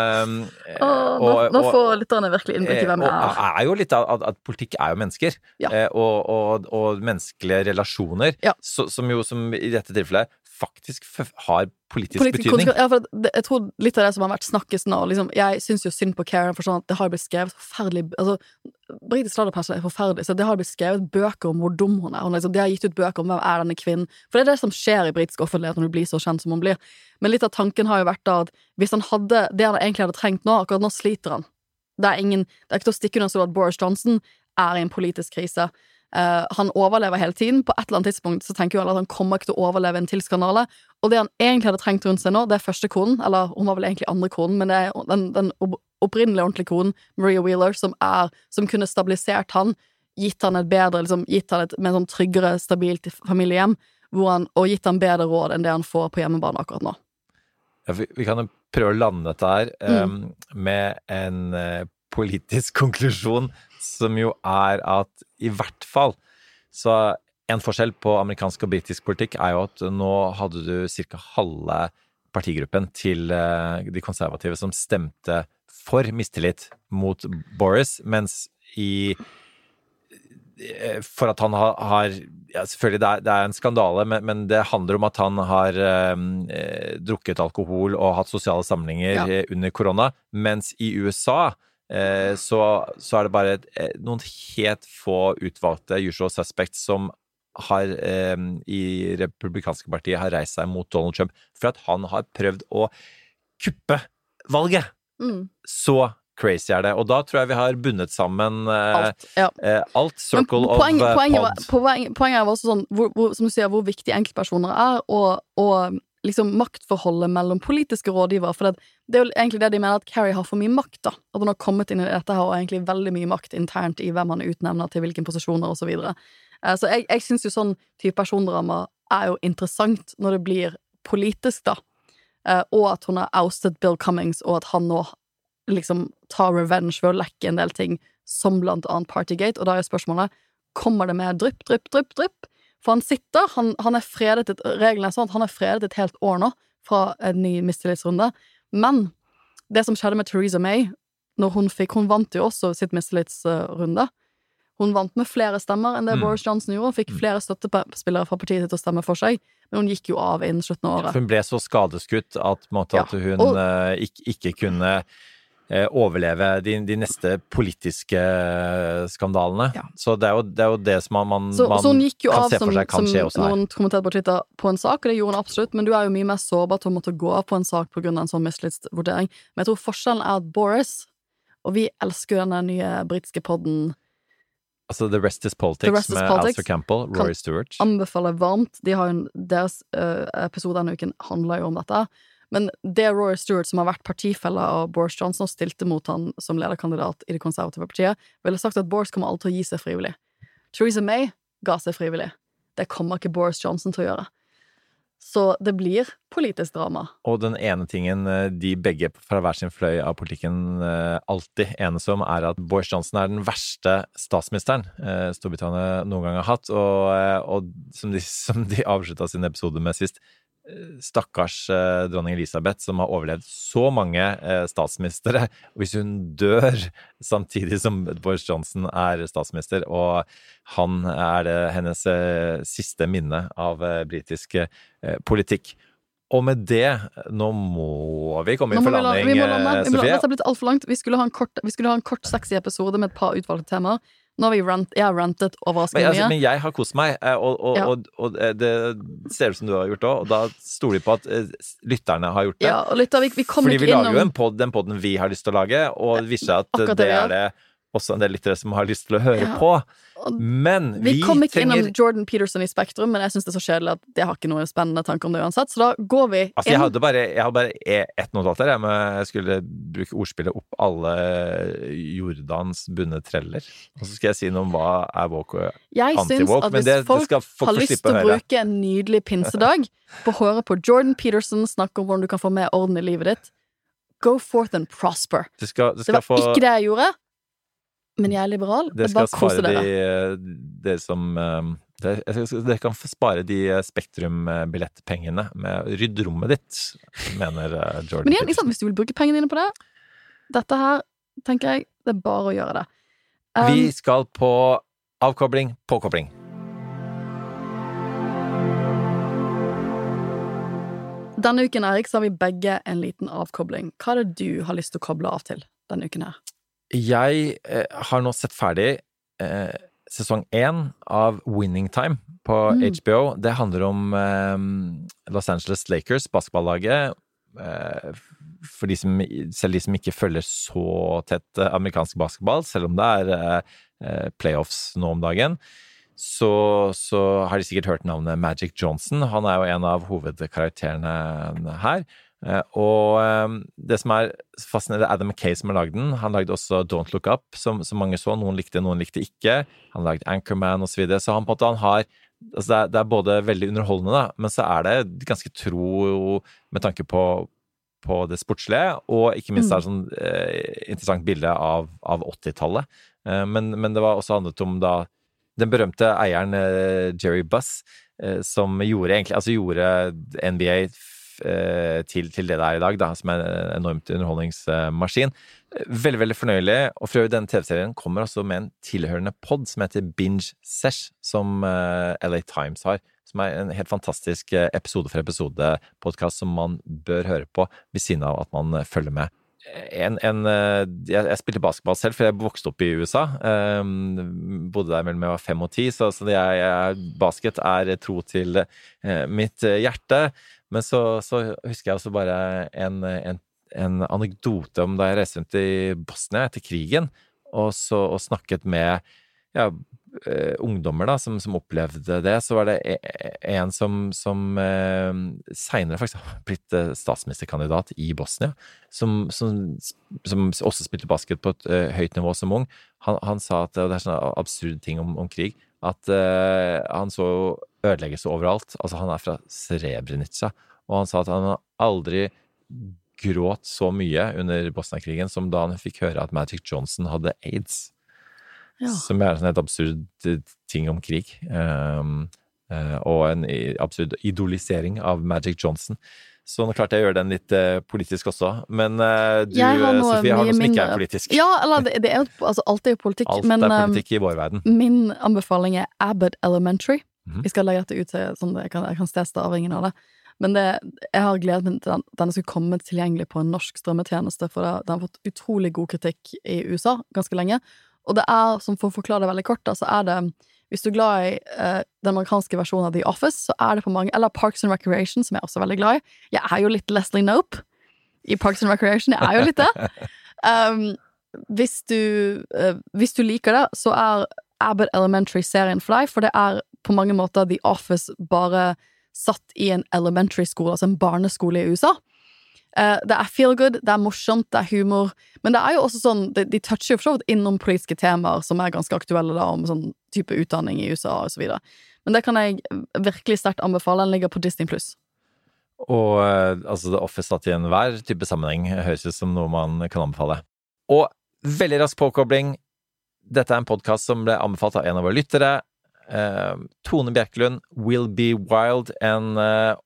Nå får lytterne virkelig innblikk i hvem jeg jo litt at politikk jo mennesker, og menneskelige relasjoner, som i dette tilfellet faktisk har politisk betydning. Ja, for jeg tror litt av det som har vært snakkes nå, liksom, jeg synes jo synd på Karen, for sånn at det har blitt skrevet forferdelig, altså, britisk sladderpresse forferdelig, så det har blitt skrevet bøker om hvor dum hun liksom, de har gitt ut bøker om hvem denne kvinnen, for det det som skjer i britisk offentlighet når du blir så kjent som hun blir, men litt av tanken har jo vært da, at hvis han hadde det han egentlig hadde trengt nå, akkurat nå sliter han. Det ikke til å stikke under så at Boris Johnson i en politisk krise. Han overlever hele tiden. På et eller annet tidspunkt så tenker jo alle at han kommer ikke til å overleve en til skandale, og det han egentlig hadde trengt rundt seg nå, det første konen, eller hun var vel egentlig andre konen, men det den opprinnelige ordentlige konen, Maria Wheeler, som kunne stabilisert han, gitt han et bedre, liksom, gitt han et mer sånn tryggere, stabilt familiehjem, og gitt han bedre råd enn det han får på hjemmebane akkurat nå. Ja, vi kan jo prøve å lande dette her med en politisk konklusjon, som jo at i hvert fall, så en forskjell på amerikansk og britisk politikk jo at nå hadde du cirka halve partigruppen til de konservative som stemte for mistillit mot Boris, mens for at han har selvfølgelig det en skandale, men det handler om at han har drukket alkohol og hatt sosiale samlinger under korona, mens i USA så det bare noen helt få utvalgte usual suspects som har i republikanske partiet har reist seg mot Donald Trump for at han har prøvd å kuppe valget. Så crazy det, og da tror jeg vi har bundet sammen alt circle of pod. Poenget var også sånn, som du sier, hvor viktige enkeltpersoner og liksom maktforholdet mellom politiske rådgivere, for det jo egentlig det de mener at Carrie har for mye makt da, at hun har kommet inn i dette her og egentlig veldig mye makt internt i hvem han utnevner til hvilken posisjoner og så videre. Så jeg synes jo sånn type persondrama jo interessant når det blir politisk da, og at hun har oustet Bill Cummings, og at han nå liksom tar revenge ved å lekke en del ting, som blant annet Partygate, og da spørsmålet, kommer det med drypp? For han sitter, han fredet reglene sånn at han fredet et helt år nå fra en ny mistillitsrunde, men det som skjedde med Theresa May, når hun vant jo også sitt mistillitsrunde, hun vant med flere stemmer enn det Boris Johnson gjorde, og fikk flere støttespillere fra partiet til å stemme for seg, men hun gikk jo av innen slutten av året. Hun ble så skadeskutt at hun ikke kunne overleve de neste politiske skandalene. Ja. Så det jo det som man så hun gikk jo kan av se for seg kan skje også her. Noen kommenterte på Twitter på en sak, og det gjorde hun absolutt, men du jo mye mer sårbar til å måtte gå av på en sak på grunn av en sånn mistillitsvurdering. Men jeg tror forskjellen at Boris, og vi elsker denne nye britiske podden altså The Rest is Politics med Alistair Campbell, Rory Stewart. Anbefaler varmt. De har jo deres episode denne uken handler jo om dette. Men det Rory Stewart, som har vært partifelle av Boris Johnson og stilte mot han som lederkandidat i det konservative partiet, ville sagt at Boris kommer aldri til å gi seg frivillig. Theresa May ga seg frivillig. Det kommer ikke Boris Johnson til å gjøre. Så det blir politisk drama. Og den ene tingen de begge fra hver sin fløy av politikken alltid enes om, at Boris Johnson den verste statsministeren Storbritannia noen gang har hatt, og som de avsluttet sin episode med sist, stakkars dronning Elisabeth som har overlevd så mange statsministere, og hvis hun dør samtidig som Boris Johnson statsminister, og han det hennes siste minne av britisk politikk. Og med det, nå må vi komme inn for landing, Sofie. Dette har blitt alt for langt. Vi skulle ha en kort sexy episode med et par utvalgte temaer. Nå har jeg rantet overraskende mye. Men jeg har kost meg, og det ser ut som du har gjort det, og da stoler vi på at lytterne har gjort det. Ja, og vi fordi vi lager jo den podden vi har lyst til å lage, og det viser seg at det det også en del lyttere som har lyst til å høre på. Men vi kom ikke innom Jordan Peterson i Spektrum, men jeg synes det så kjedelig at jeg har ikke noen spennende tanker om det uansett, så da går vi inn. Jeg hadde bare ett notat der, men jeg skulle bruke ordspillet opp alle Jordans bunne treller. Og så skal jeg si noe om hva woke og anti-woke, men det skal folk har lyst til å bruke en nydelig pinsedag på å høre på Jordan Peterson snakke om hvordan du kan få mer orden i livet ditt. Go forth and prosper. Det var ikke det jeg gjorde. Men jeg liberal. Det skal spare det som det kan spare de Spektrum-billettpengene med rydd rommet ditt, mener Jordan. Men igjen, liksom, hvis du vil bruke pengene dine på det, dette her, tenker jeg, det bare å gjøre det. Vi skal på avkobling, påkobling. Denne uken, Erik, så har vi begge en liten avkobling. Hva det du har lyst til å koble av til denne uken her? Jeg har nå sett ferdig sesong 1 av Winning Time på HBO. Det handler om Los Angeles Lakers, basketballaget. For selv de som ikke følger så tett amerikansk basketball, selv om det playoffs nå om dagen, så har de sikkert hørt navnet Magic Johnson. Han jo en av hovedkarakterene her. Og det som fascinerende, Adam McKay som har lagd den. Han lagde også Don't Look Up, som mange så. Noen likte ikke. Han lagde Anchorman og så videre. Så han på en måte, har altså det både veldig underholdende, da, men så det ganske tro med tanke på det sportslige, og ikke minst sånn interessant bilde av 80-tallet. Men det var også handlet om da den berømte eieren Jerry Buss, som gjorde NBA til det i dag, da, som en enormt underholdningsmaskin. Veldig, veldig fornøyelig, og for øvrig denne TV-serien kommer også med en tilhørende podd som heter Binge Sesh, som LA Times har, som en helt fantastisk episode for episode-podcast som man bør høre på ved siden av at man følger med. Jeg spilte basketball selv, for jeg vokste opp i USA. Bodde der mellom jeg var 5 og 10, så basket tro til mitt hjerte. Men så husker jeg også bare en anekdote om da jeg reiste rundt i Bosnia etter krigen, og snakket med ungdommer da, som opplevde det, så var det en som senere faktisk har blitt statsministerkandidat i Bosnia, som også spilte basket på et høyt nivå som ung. Han sa at, og det sånne absurd ting om krig, at han så ødeleggelse overalt. Altså han fra Srebrenica, og han sa at han aldri gråt så mye under Bosnia-krigen som da han fikk høre at Magic Johnson hadde AIDS. Ja. Som en sånn helt absurd ting om krig. Og en absurd idolisering av Magic Johnson. Så nå klarte jeg å gjøre den litt politisk også. Men du, Sofie, har noe som ikke politisk. Ja, eller det altså, alt jo politikk. Alt men, politikk i vår verden. Min anbefaling Abbott Elementary. Vi skal legge dette ut til sånn jeg kan steste stavingen av det. Men jeg har gledet meg til denne skulle komme tilgjengelig på en norsk strømmetjeneste, for den har fått utrolig god kritikk i USA ganske lenge. Og det som for å forklare det veldig kort, da, så det, hvis du glad i den amerikanske versjonen av The Office, så det på mange, eller Parks and Recreation, som jeg også veldig glad i. Jeg jo litt Leslie Knope i Parks and Recreation, jeg jo litt det. Hvis du liker det, så Abbott Elementary-serien for deg, for det på mange måter The Office bare satt i en elementary school, altså en barneskole i USA. Det feel good, det morsomt, det humor, men det jo også sånn, de toucher jo for så vidt innom politiske temaer som ganske aktuelle da, om sånn type utdanning i USA og så videre. Men det kan jeg virkelig sterkt anbefale, den ligger på Disney+. Og altså The Office satt i enhver type sammenheng, høres ut som noe man kan anbefale. Og veldig rask påkobling, dette en podcast som ble anbefalt av en av våre lyttere, Tone Bjerkelund, Will Be Wild, en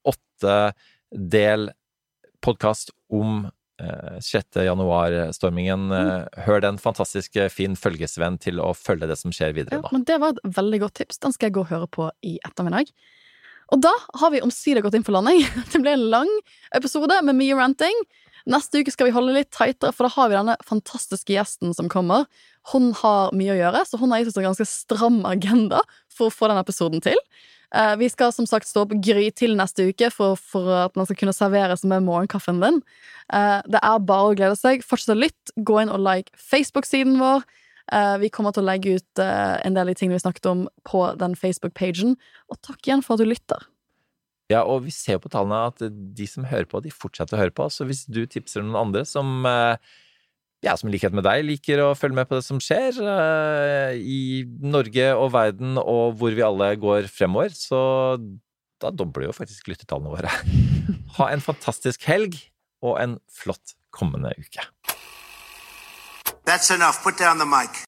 8-del podcast om 6. januar-stormingen. Hør den fantastiske fin følgesvenn til å følge det som skjer videre da. Men det var et veldig godt tips. Den skal jeg gå og høre på i ettermiddag. Og da har vi omsider gått inn for landing. Det ble en lang episode med mye ranting. Neste uke skal vi holde litt tightere, for da har vi denne fantastiske gjesten som kommer. Hun har mye å gjøre, så hun har gitt oss en ganske stram agenda for å få den episoden til. Vi skal som sagt stå opp grytidlig neste uke for at man skal kunne serveres med morgenkaffen din. Det bare å glede seg. Fortsett å lytte. Gå inn og like Facebook-siden vår. Vi kommer til å legge ut en del av de tingene vi snakket om på den Facebook-pagen. Og takk igjen for at du lytter. Ja, og vi ser på tallene at de som hører på, de fortsetter å høre på. Så hvis du tipser noen andre som som i likhet med deg liker å følge med på det som skjer i Norge og verden, og hvor vi alle går fremover, så da dobler jo faktisk lyttetallene våre. Ha en fantastisk helg og en flott kommende uke. That's enough. Put down the mic.